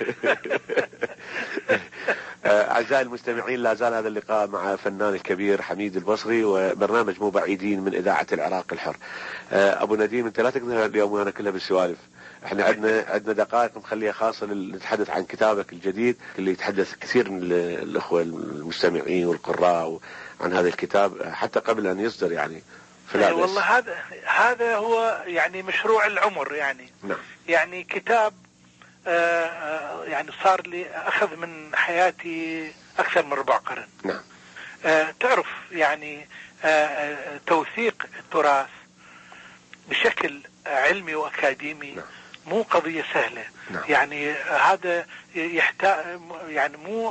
S5: أعزائي المستمعين، لا زال هذا اللقاء مع فنان الكبير حميد البصري، وبرنامج مو بعيدين من إذاعة العراق الحر. أبو نديم، أنت لا تقدر اليوم وأنا كلها بالسوالف. احنا عندنا دقائق نخليها خاصة نتحدث عن كتابك الجديد اللي يتحدث كثير من الأخوة المستمعين والقراء عن هذا الكتاب حتى قبل أن يصدر يعني.
S6: والله هذا هو يعني مشروع العمر يعني.
S5: نعم.
S6: يعني كتاب يعني صار لي أخذ من حياتي أكثر من 4 قرن.
S5: نعم.
S6: تعرف يعني توثيق التراث بشكل علمي وأكاديمي.
S5: نعم.
S6: مو قضية سهلة.
S5: نعم.
S6: يعني هذا يحتاج يعني مو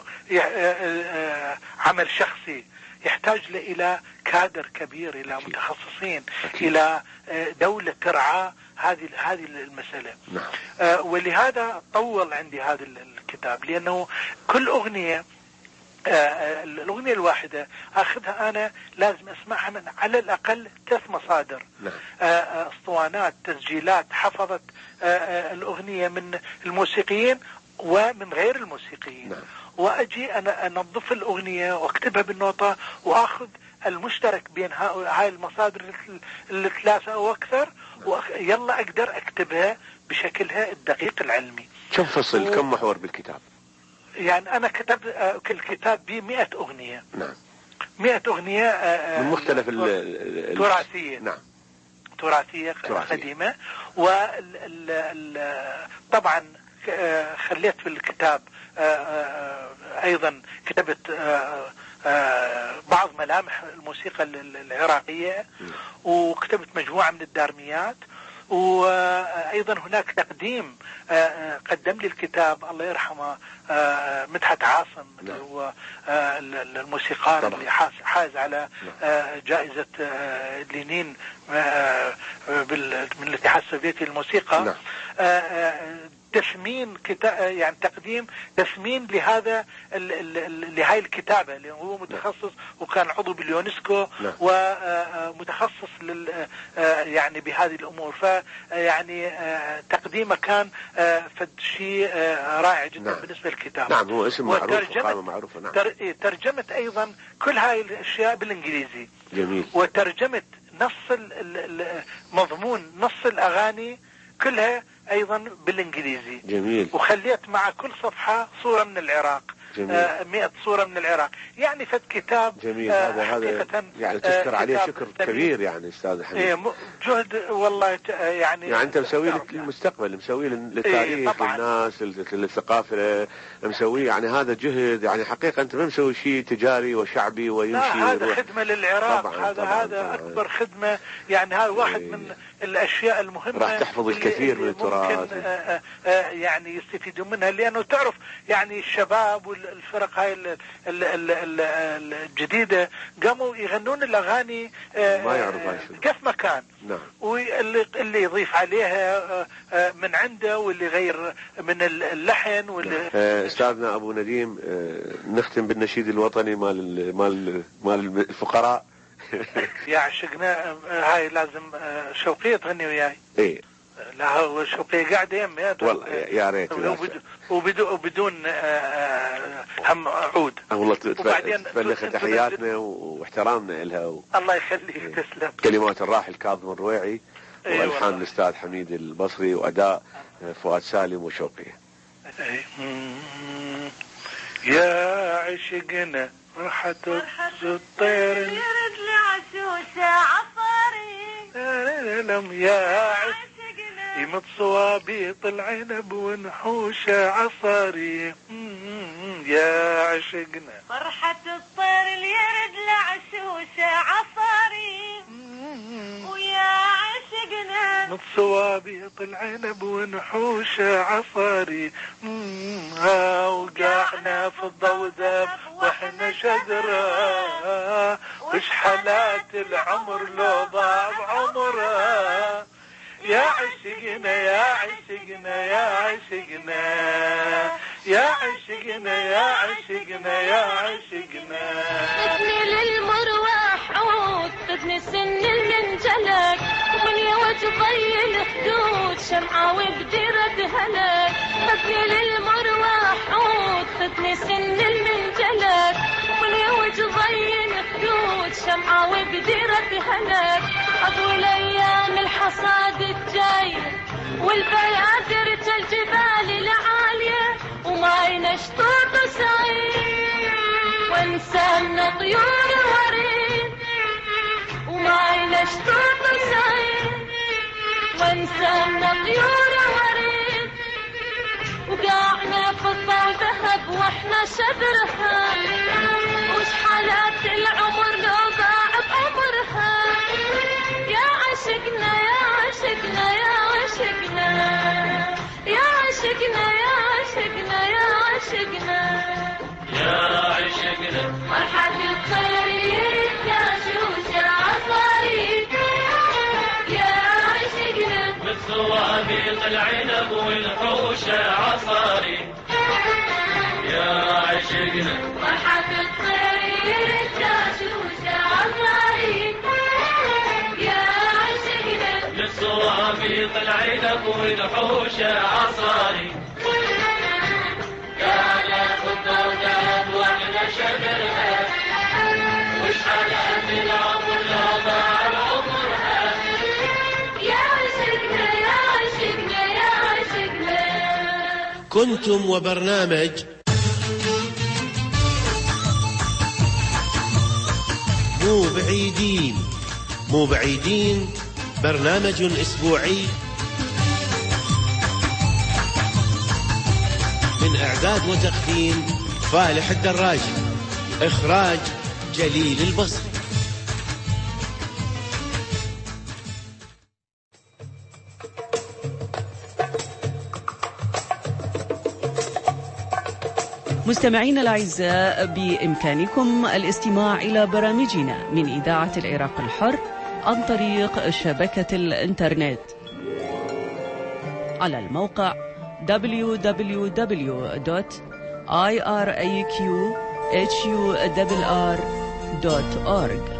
S6: عمل شخصي، يحتاج إلى كادر كبير، إلى متخصصين، إلى دولة ترعى هذه المسألة.
S5: نعم.
S6: ولهذا طول عندي هذا الكتاب، لأنه كل أغنية الأغنية الواحدة أخذها أنا لازم أسمعها من على الأقل 3 مصادر.
S5: نعم.
S6: اسطوانات، تسجيلات حفظت الأغنية من الموسيقيين ومن غير الموسيقيين.
S5: نعم.
S6: وأجي أنا أنظف الأغنية وأكتبها بالنوتة، وأخذ المشترك بين هاي المصادر ال3 أو أكثر، ويلا أقدر أكتبها بشكلها الدقيق العلمي.
S5: كم فصل كم محور بالكتاب؟
S6: يعني أنا كتبت كل كتاب ب 100 أغنية.
S5: نعم.
S6: 100 أغنية
S5: من مختلف
S6: تراثية.
S5: نعم.
S6: تراثية قديمة. طبعا خليت في الكتاب أيضا كتبت بعض ملامح الموسيقى العراقية، وكتبت مجموعة من الدارميات. وأيضا هناك تقديم قدم لي الكتاب الله يرحمه مدحت عاصم، هو الموسيقار اللي حاز على جائزة لينين من الاتحاد السوفيتي للموسيقى. تثمين يعني تقديم تثمين لهاي الكتابة، لأنه هو متخصص وكان عضو باليونسكو ومتخصص يعني بهذه الأمور. فيعني تقديمه كان فد شيء رائع جدا. نعم. بالنسبة للكتاب.
S5: نعم. هو اسم معروف وقائمة معروفة. نعم.
S6: ترجمت أيضا كل هاي الأشياء بالإنجليزي.
S5: جميل.
S6: وترجمت نص مضمون نص الأغاني كلها أيضا بالإنجليزي.
S5: جميل.
S6: وخليت مع كل صفحة صورة من العراق. 100 صورة من العراق، يعني فد كتاب
S5: جميل. هذا يعني تشكر عليه شكر كبير يعني أستاذ حميد.
S6: جهد والله يعني
S5: أنت مسوي للمستقبل، مسوي للتاريخ للناس للثقافة، مسوي يعني هذا جهد يعني حقيقة. أنت ما مسوي شيء تجاري وشعبي ويمشي.
S6: لا، هذا خدمة للعراق.
S5: طبعاً
S6: هذا أكبر خدمة، يعني هذا واحد من الأشياء المهمة
S5: راح تحفظ الكثير من التراث
S6: يعني يستفيدوا منها، لأنه تعرف يعني الشباب والفرق هاي الجديدة قاموا يغنون الأغاني
S5: ما يعرف
S6: كيف ما كان.
S5: نعم.
S6: واللي يضيف عليها من عنده، واللي يغير من اللحن
S5: أستاذنا أبو نديم، نختم بالنشيد الوطني مال الفقراء.
S6: يا عشقنا هاي لازم شوقية تغني وياي.
S5: ايه
S6: لا، هو شوقية قاعدة يمي
S5: والله يا ريت
S6: وبدون هم عود.
S5: والله تبلغ تحياتنا واحترامنا لها
S6: الله يخليك. تسلم.
S5: كلمات الراحل كاظم الرويعي والحان الأستاذ حميد البصري وأداء فؤاد سالم وشوقية.
S6: يا عشقنا راحت الطير
S4: يرد لعسوسة عصاري
S6: لم يا عشقنا يمط صوابيط العنب ونحوشة عصاري. يا عشقنا
S4: فرحة الطير اللي يرد لعسوسة عصاري ويا عشقنا
S6: مط صوابيط العنب ونحوشة عصاري. وقعنا في الضوضاء واحنا شجرة وش حالات العمر لو ضاع بعمره. يا عشقنا يا عشقنا يا عشقنا يا عشقنا يا عشقنا يا عشقنا.
S4: خذني للمروح عود، خذني سن المنجلك ومن يوج ضي الخدود شمعة وبديرة هلك. خذني للمروح عود، خذني سن المنجلك ومن يوج ضي الخدود شمعة وبديرة هلك. أطول أيام الحصاد الجاي والبيادر الجبال العالية وماي نشطوط سعيد وانسى من طيور وريد وماي نشطوط سعيد وانسى من طيور وريد. وقعنا في الضوء ذهب واحنا شذرها وش حالات العمر لو ضاع بعمرها. يا عشقنا يا عشقنا يا عشقنا يا عشقنا يا عشقنا يا عشقنا
S11: يا عشقنا
S4: فرحة الطير يا شوشة عصاري. يا عشقنا
S11: بالصوابيط العنب والحوشة عصاري. يا عشقنا
S4: فرحة الطير يا شوشة عصاري. يا عشقنا
S11: بالصوابيط العنب والحوشة عصاري. كانت الضوء واحنا شجرها وش حالات العمر لو ضاع بعمرها.
S4: يا عشقنا يا عشقنا يا عشقنا.
S3: كنتم وبرنامج مو بعيدين برنامج أسبوعي من إعداد وتقديم فالح الدراجي، إخراج جليل البصري.
S10: مستمعينا الأعزاء، بإمكانكم الاستماع إلى برامجنا من إذاعة العراق الحر عن طريق شبكة الإنترنت على الموقع www.iraqhurr.org.